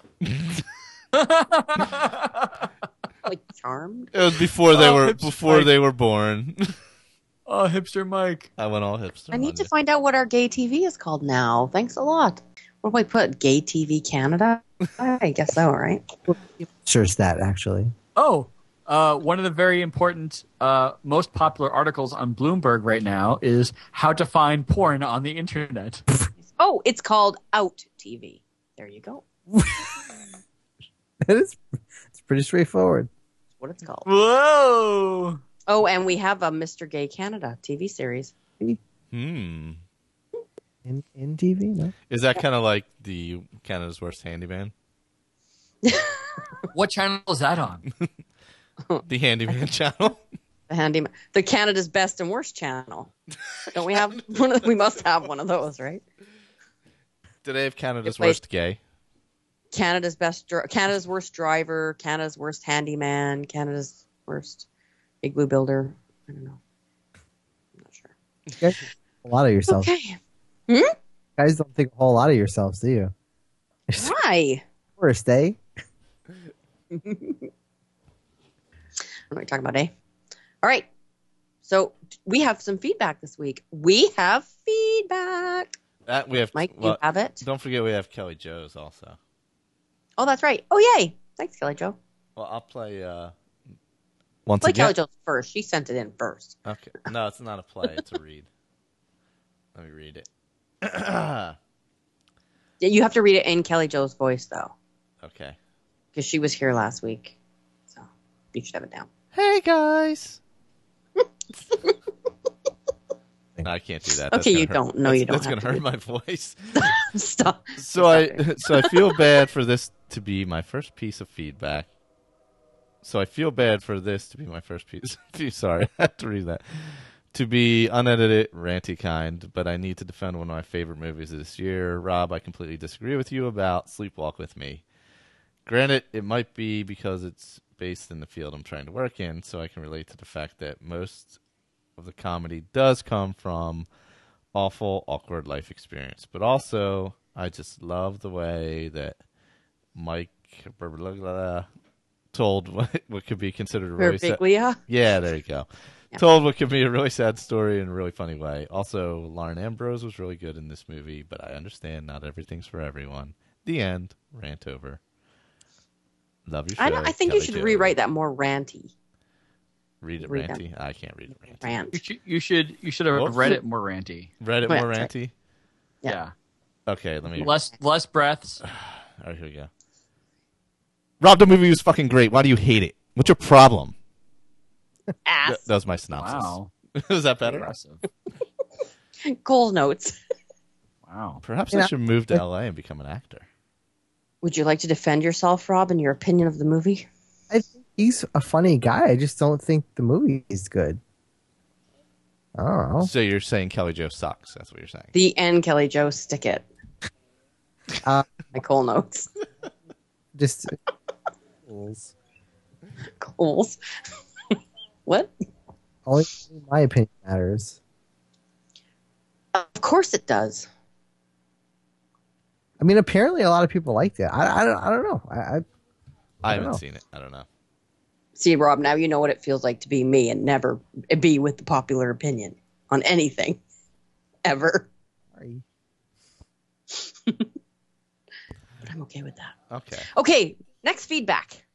Like Charmed? It was before they Oh, were hipster before Mike. they were born. Oh, hipster Mike. I went all hipster. I on need to you. find out what our gay T V is called now. Thanks a lot. What do I put? Gay T V Canada? I guess so, right? Sure, it's that actually. Oh, uh, one of the very important, uh, most popular articles on Bloomberg right now is how to find porn on the internet. Oh, it's called Out T V. There you go. It is. It's pretty straightforward. That's what it's called. Whoa! Oh, and we have a Mister Gay Canada T V series. Hmm. In in T V, no. Is that kind of like the Canada's Worst Handyman? What channel is that on? The Handyman channel? The handyman, the Canada's Best and Worst channel. Don't we have one? Of, we must have one of those, right? Do they have Canada's It plays- Worst Gay? Canada's best, dri- Canada's worst driver, Canada's worst handyman, Canada's worst igloo builder. I don't know. I'm not sure. You guys think a lot of yourselves. Okay. You guys don't think a whole lot of yourselves, do you? Why? Worst, eh? What are we talking about, eh? All right. So we have some feedback this week. We have feedback. That we have. Mike, well, you have it? Don't forget we have Kelly Joe's also. Oh, that's right. Oh, yay. Thanks, Kelly Joe. Well, I'll play uh, once Play again. Kelly Joe first. She sent it in first. Okay. No, it's not a play. It's a read. Let me read it. Okay. Yeah, you have to read it in Kelly Joe's voice, though, because she was here last week. So you should have it down. Hey guys. No, I can't do that. That's Okay, gonna you hurt- don't. No, that's- you don't That's have gonna to hurt do my voice. Stop. So I so I feel bad for this to be my first piece of feedback. So I feel bad for this to be my first piece. Sorry, I have to read that. To be unedited, ranty kind, but I need to defend one of my favorite movies this year. Rob, I completely disagree with you about Sleepwalk with Me. Granted, it might be because it's based in the field I'm trying to work in, so I can relate to the fact that most of the comedy does come from awful, awkward life experience. But also, I just love the way that Mike told what, what could be considered a really sad... Birbiglia. Yeah, there you go. Yeah. Told what could be a really sad story in a really funny way. Also, Lauren Ambrose was really good in this movie, but I understand not everything's for everyone. The end. Rant over. Love your show. I don't. I think you Kelly should Jo. rewrite that more ranty. Read it read ranty? I can't read it ranty. You Rant. should you should you should have Whoops. read it more ranty. Read it Oh, yeah, more that's ranty? Yeah. Okay, let me... Less less breaths. All right, here we go. Rob, the movie was fucking great. Why do you hate it? What's your problem? Ass. Th- that was my synopsis. Wow. Was that better? Impressive. Cold notes. Wow. Perhaps You I know- should move to L A and become an actor. Would you like to defend yourself, Rob, in your opinion of the movie? I think he's a funny guy. I just don't think the movie is good. I don't know. So you're saying Kelly Jo sucks. That's what you're saying. The end, Kelly Joe, stick it. Uh, My cold notes. just Coals. What? only my opinion matters. Of course it does. I mean, apparently a lot of people liked it. I, I don't. I don't know. I, I, I I haven't don't know. seen it. I don't know. See, Rob, now you know what it feels like to be me and never be with the popular opinion on anything. Ever. Sorry. But I'm okay with that. Okay. Okay, next feedback.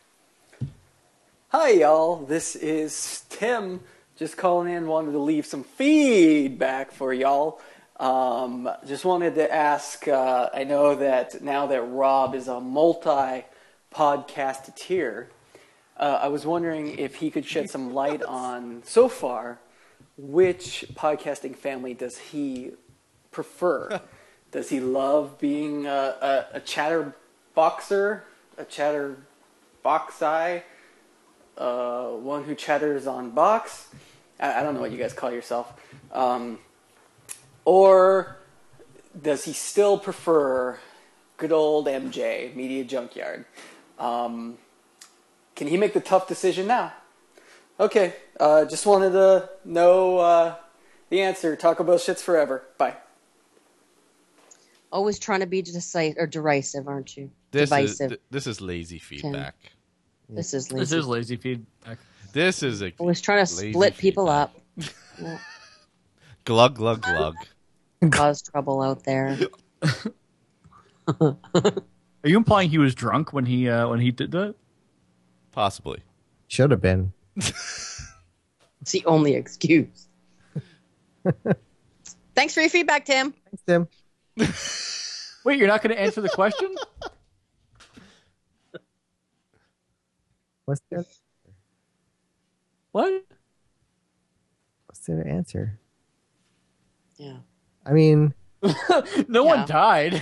Hi, y'all. This is Tim. Just calling in, wanted to leave some feedback for y'all. Um, just wanted to ask, uh, I know that now that Rob is a multi-podcasteer, uh, I was wondering if he could shed some light on, so far, which podcasting family does he prefer? Does he love being a, a, a chatterboxer, a chatterboxi? Uh, one who chatters on box. I, I don't know what you guys call yourself. Um, or does he still prefer good old M J, Media Junkyard? Um, can he make the tough decision now? Okay, uh, just wanted to know uh, the answer. Taco Bell shits forever. Bye. Always trying to be decisive or derisive, aren't you? This Divisive. is th- this is lazy feedback. This is lazy. This is lazy feedback. This is a Always trying to lazy split people feedback. up. Yeah. Glug glug glug. Cause trouble out there. Are you implying he was drunk when he uh, when he did that? Possibly. Should have been. It's the only excuse. Thanks for your feedback, Tim. Thanks, Tim. Wait, you're not going to answer the question? What's their What? What's their answer? Yeah. I mean, No Yeah. one died.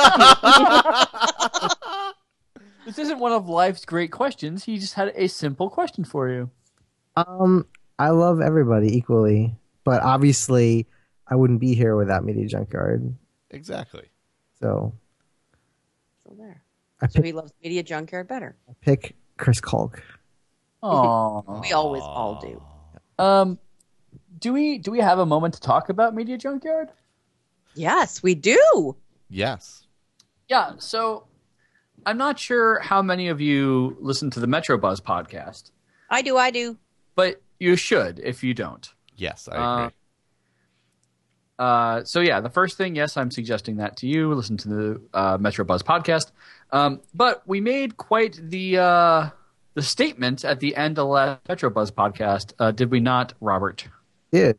This isn't one of life's great questions. He just had a simple question for you. um, I love everybody equally, but obviously, I wouldn't be here without Media Junkyard. Exactly. So So there. I So pick, he loves Media Junkyard better. I pick Chris Kalk. Aww. We always all do. Um, do we do we have a moment to talk about Media Junkyard? Yes, we do. Yes. Yeah. So I'm not sure how many of you listen to the Metro Buzz podcast, I do. I do. but you should if you don't. Yes, I Uh, agree. Uh, so yeah, the first thing, yes, I'm suggesting that to you. Listen to the uh, Metro Buzz podcast. Um, but we made quite the uh, the statement at the end of the last Metro Buzz podcast, uh, did we not, Robert? Dude,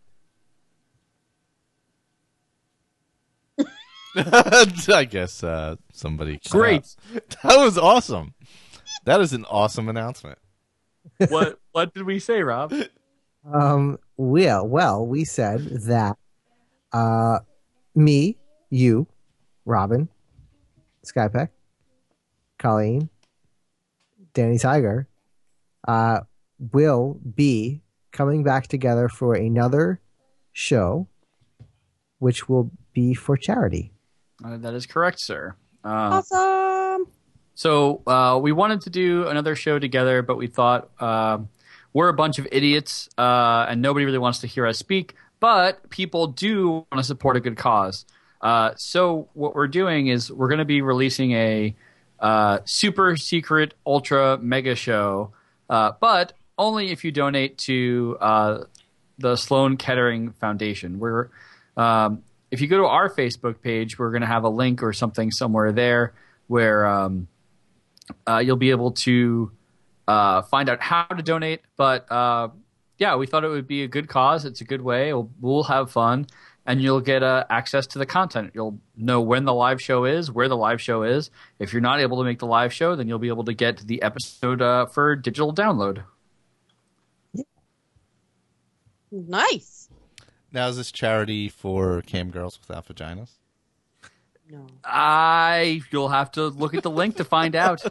I guess uh, somebody. cut Great. out. That was awesome. That is an awesome announcement. What what did we say, Rob? um, well, well, we said that uh, me, you, Robin, Skypack, Colleen, Danny Tiger, uh, will be coming back together for another show, which will be for charity. Uh, that is correct, sir. Uh, Awesome. So uh, we wanted to do another show together, but we thought uh, we're a bunch of idiots uh, and nobody really wants to hear us speak, but people do want to support a good cause. Uh, so what we're doing is we're going to be releasing a uh, super secret ultra mega show, uh, but only if you donate to uh, the Sloan Kettering Foundation. We're um, if you go to our Facebook page, we're going to have a link or something somewhere there where um, uh, you'll be able to uh, find out how to donate. But uh, yeah, we thought it would be a good cause. It's a good way. We'll, we'll have fun, and you'll get uh, access to the content. You'll know when the live show is, where the live show is. If you're not able to make the live show, then you'll be able to get the episode uh, for digital download. Nice. Now, is this charity for cam girls without vaginas? No. I you'll have to look at the link to find out.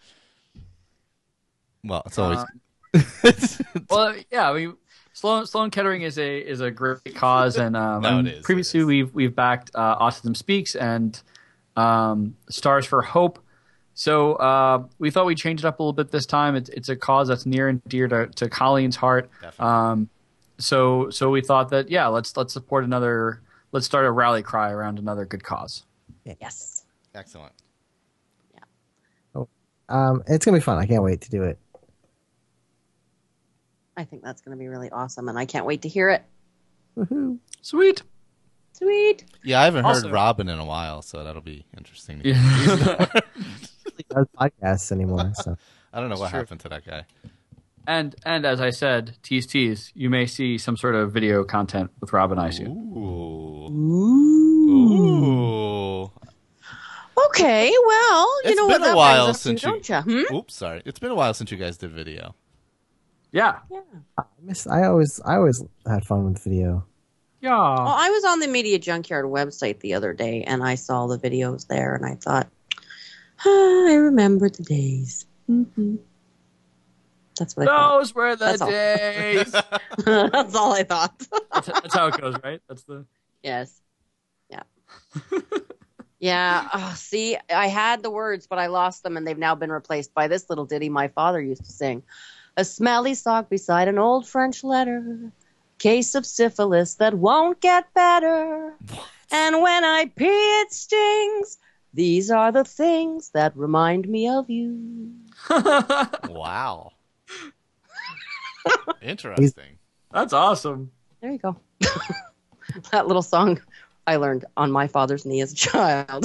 Well, it's always. Uh, Well, yeah, I mean, Sloan Sloan Kettering is a is a great cause, and um, No, and it is, previously it is. we've we've backed uh, Autism Speaks and um, Stars for Hope. So uh, we thought we'd change it up a little bit this time. It's it's a cause that's near and dear to, to Colleen's heart. Definitely. Um, so so we thought that yeah, let's let's support another. Let's start a rally cry around another good cause. Yes. Excellent. Um, it's gonna be fun. I can't wait to do it. I think that's going to be really awesome, and I can't wait to hear it. Woohoo! Sweet. Sweet. Yeah, I haven't Also- heard Robin in a while, so that'll be interesting. To Yeah. He does podcasts anymore, so I don't know what true. happened to that guy. and and as I said, tease tease, you may see some sort of video content with Rob and I soon. Ooh. Ooh. Ooh. Okay, well, you It's know been what a that while brings us since to, you- don't you? Hmm? Oops, sorry. It's been a while since you guys did video. Yeah. Yeah. I miss. I always, I always had fun with video. Yeah. Well, I was on the Media Junkyard website the other day, and I saw the videos there, and I thought, ah, I remember the days. Mm-hmm. That's what I Those were the That's all. days. thought. That's all I thought. that's, that's how it goes, right? That's the. Yes. Yeah. Yeah. Oh, see, I had the words, but I lost them, and they've now been replaced by this little ditty my father used to sing. A smelly sock beside an old French letter. Case of syphilis that won't get better. What? And when I pee, it stings. These are the things that remind me of you. Wow. Interesting. That's awesome. There you go. That little song I learned on my father's knee as a child.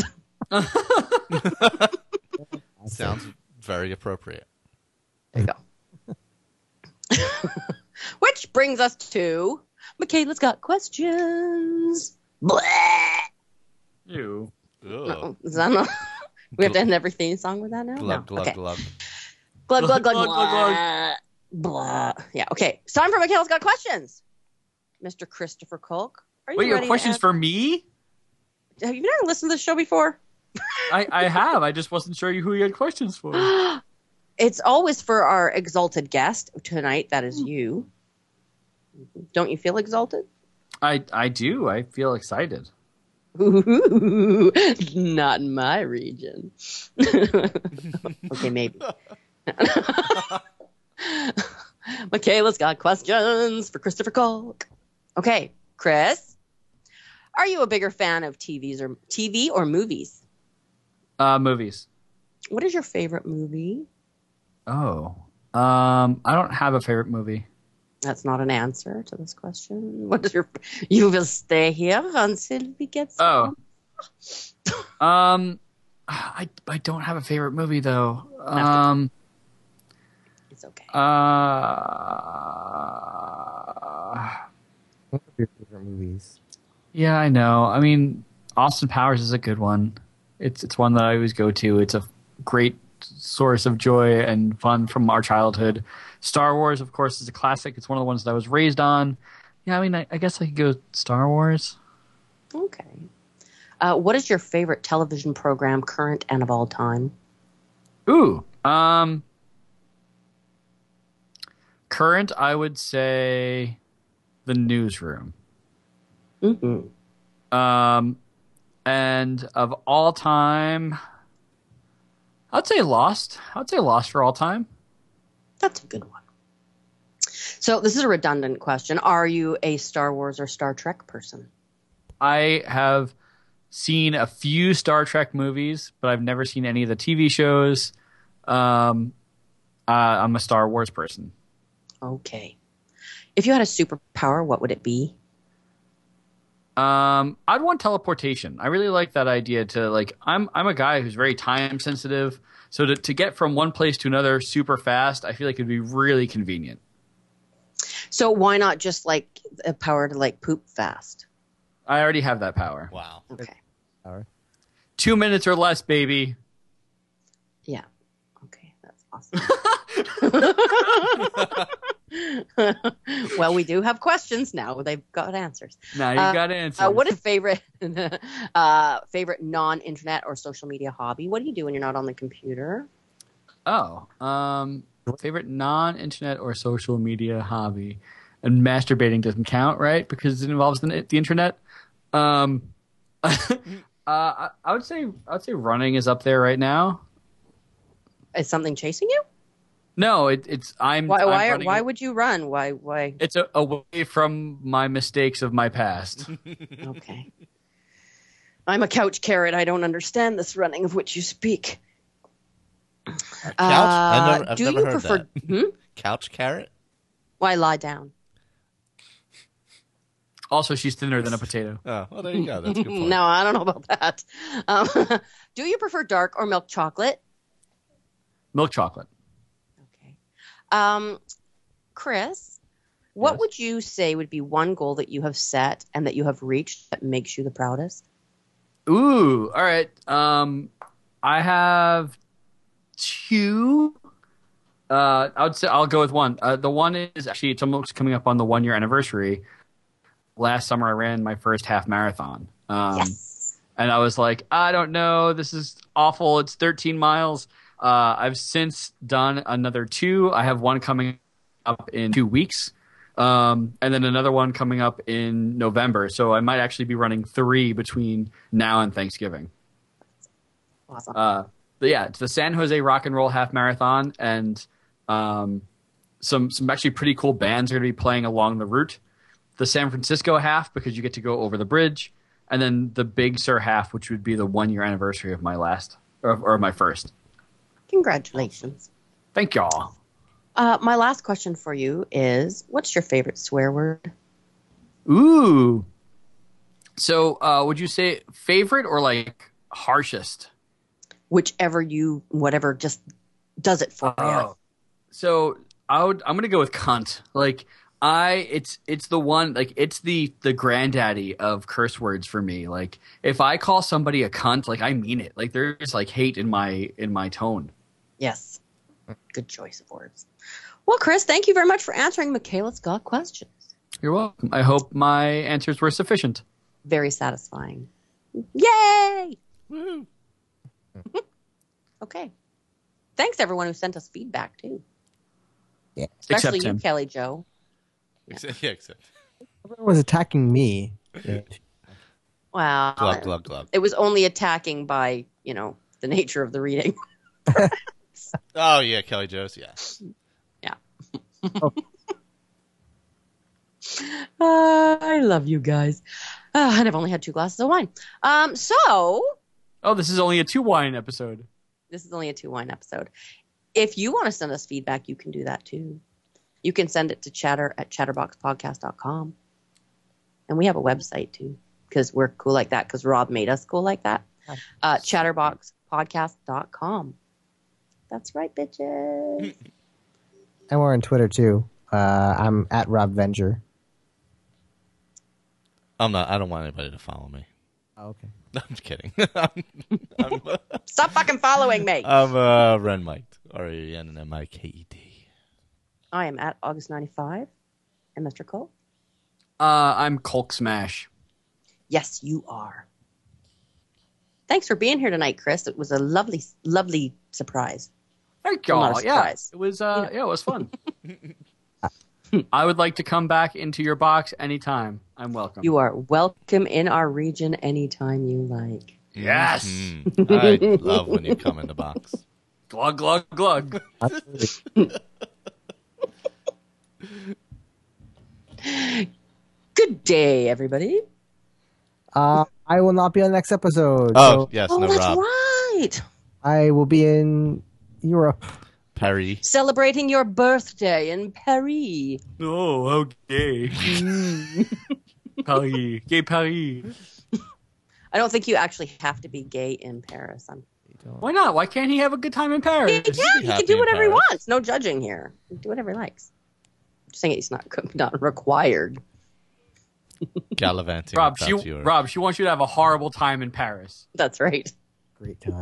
Sounds very appropriate. There you go. Which brings us to Michaela's Got Questions. Blah. You. No, is that not? We have to end every theme song with that now? Glug, no. glug, okay. glug. Glug, glug, glug, Glug, glug, glug. blah. Blah. Yeah, okay. It's time for Michaela's Got Questions. Mister Christopher Kulk, are you Wait, you ready have questions to for me? Have you never listened to this show before? I, I have. I just wasn't sure who you had questions for. It's always for our exalted guest tonight. That is you. Don't you feel exalted? I, I do. I feel excited. Ooh, not in my region. Okay, maybe. Michaela's got questions for Christopher Kulk. Okay, Chris, are you a bigger fan of T Vs or T V or movies? Uh, movies. What is your favorite movie? Oh. Um, I don't have a favorite movie. That's not an answer to this question. What is your? You will stay here until we get. Oh. Some. Um, I I don't have a favorite movie though. Um, It's okay. uh, What are your favorite movies? yeah, I know. I mean, Austin Powers is a good one. It's it's one that I always go to. It's a great source of joy and fun from our childhood. Star Wars, of course, is a classic. It's one of the ones that I was raised on. Yeah, I mean, I, I guess I could go Star Wars. Okay. Uh, what is your favorite television program, current and of all time? Ooh, um, current, I would say The Newsroom. Mm-hmm. Um, and of all time, I'd say Lost. I'd say Lost for all time. That's a good one. So this is a redundant question. Are you a Star Wars or Star Trek person? I have seen a few Star Trek movies, but I've never seen any of the T V shows. Um, uh, I'm a Star Wars person. Okay. If you had a superpower, what would it be? Um, I'd want teleportation. I really like that idea to like, I'm, I'm a guy who's very time sensitive. So to, to get from one place to another super fast, I feel like it'd be really convenient. So why not just like a power to like poop fast? I already have that power. Wow. Okay. Power. Two minutes or less, baby. Yeah. Okay. That's awesome. Well, we do have questions now. They've got answers. Now you Uh, got answers. Uh, what is favorite uh, favorite non-internet or social media hobby? What do you do when you're not on the computer? Oh, um, favorite non-internet or social media hobby, and masturbating doesn't count, right? Because it involves the, the internet. Um, uh, I, I would say I would say running is up there right now. Is something chasing you? No, it, it's I'm. Why? I'm Why? running- Why would you run? Why? Why? It's a, away from my mistakes of my past. Okay. I'm a couch carrot. I don't understand this running of which you speak. Couch? I've never, I've do never you heard prefer? that. Hmm? Couch carrot? Why lie down? Also, she's thinner than a potato. Oh, well, there you go. That's a good point. No, I don't know about that. Um, do you prefer dark or milk chocolate? Milk chocolate. Okay. Um, Chris, what Yes. would you say would be one goal that you have set and that you have reached that makes you the proudest? Ooh, all right. Um, I have two. Uh, I would say I'll go with one. Uh, the one is actually it's almost coming up on the one year anniversary. Last summer, I ran my first half marathon. Um, Yes. And I was like, I don't know, this is awful. It's thirteen miles. Uh, I've since done another two. I have one coming up in two weeks. Um, and then another one coming up in November. So I might actually be running three between now and Thanksgiving. Awesome. Uh, but yeah, it's the San Jose Rock and Roll Half Marathon. And um, some some actually pretty cool bands are going to be playing along the route. The San Francisco half, because you get to go over the bridge, and then the Big Sur half, which would be the one year anniversary of my last or, or my first. Congratulations. Thank y'all. Uh, my last question for you is, what's your favorite swear word? Ooh. So, uh, would you say favorite or like harshest? Whichever you, whatever, just does it for you. Oh. So I would. I'm gonna go with cunt. Like I, it's it's the one. Like it's the the granddaddy of curse words for me. Like if I call somebody a cunt, like I mean it. Like there's like hate in my in my tone. Yes. Good choice of words. Well, Chris, thank you very much for answering Michaela's Got Questions. You're welcome. I hope my answers were sufficient. Very satisfying. Yay! Woo. Okay. Thanks, everyone who sent us feedback, too. Yeah. Especially Except you, him. Kelly Joe. Except, yeah, except Everyone was attacking me. Yeah. Wow. glug glug glug. It was only attacking by, you know, the nature of the reading. Oh yeah, Kelly Joe's. Yeah. Uh, I love you guys. Uh, and I've only had two glasses of wine. Um, so, Oh, this is only a two wine episode. this is only a two wine episode. If you want to send us feedback, you can do that too. You can send it to chatter at chatterboxpodcast dot com. And we have a website too, because we're cool like that, because Rob made us cool like that. Uh, chatterbox podcast dot com. That's right, bitches. And we're on Twitter too. Uh, I'm at Rob Venger. I'm not. I don't want anybody to follow me. Oh, okay. I'm just kidding. I'm, I'm, Stop fucking following me. I'm uh, Ren Mike. R A N M I K E D. I am at August ninety-five. And Mister Cole? Uh, I'm Colk Smash. Yes, you are. Thanks for being here tonight, Chris. It was a lovely, lovely surprise. Thank Well, not y'all. a Yeah, surprise. it was. Uh, yeah, it was fun. I would like to come back into your box anytime. I'm welcome. You are welcome in our region anytime you like. Yes. Mhm. I love when you come in the box. Glug glug glug. Good day, everybody. Uh, I will not be on the next episode. Oh so yes, Oh, no that's Rob. right. I will be in Europe. Perry. Celebrating your birthday in Paris. Oh, okay. Paris, gay Paris. I don't think you actually have to be gay in Paris. I'm, Why not? Why can't he have a good time in he Paris? can. He happy can do in whatever he Paris. wants. No judging here. He can do whatever he likes. I'm just saying he's not not required. Gallivanting. Rob, across she Europe. Rob, she wants you to have a horrible time in Paris. That's right. Great time.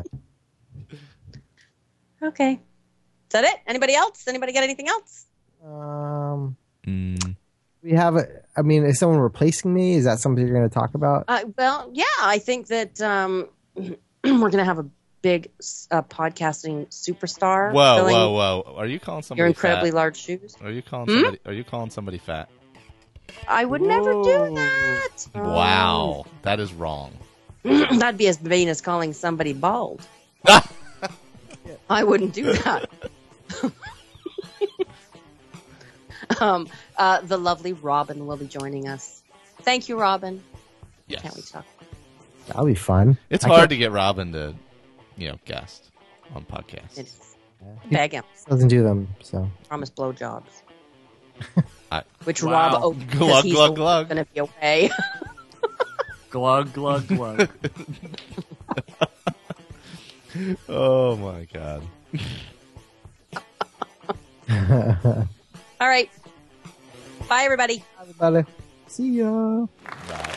Okay. Is that it? Anybody else? Anybody got anything else? Um, Mm. we have a. I mean, is someone replacing me? Is that something you're going to talk about? Uh, well, yeah, I think that um, we're going to have a big uh, podcasting superstar. Whoa, filling whoa, whoa! Are you calling somebody Your incredibly fat? large shoes. Are you calling Hmm? somebody? Are you calling somebody fat? I would never do that. Wow, that is wrong. Um, that'd be as vain as calling somebody bald. I wouldn't do that. um, uh, the lovely Robin will be joining us. Thank you, Robin. Yes. Can't we talk? That'll be fun. It's I hard can't- to get Robin to, you know, guest on podcasts. It is. He Beg him. doesn't do them, so Promise blowjobs. I- Which Wow. Rob owes Glug, because he's glug, glug. going to be away. Glug glug glug. Oh my god. All right. Bye, everybody. everybody, see ya. Bye.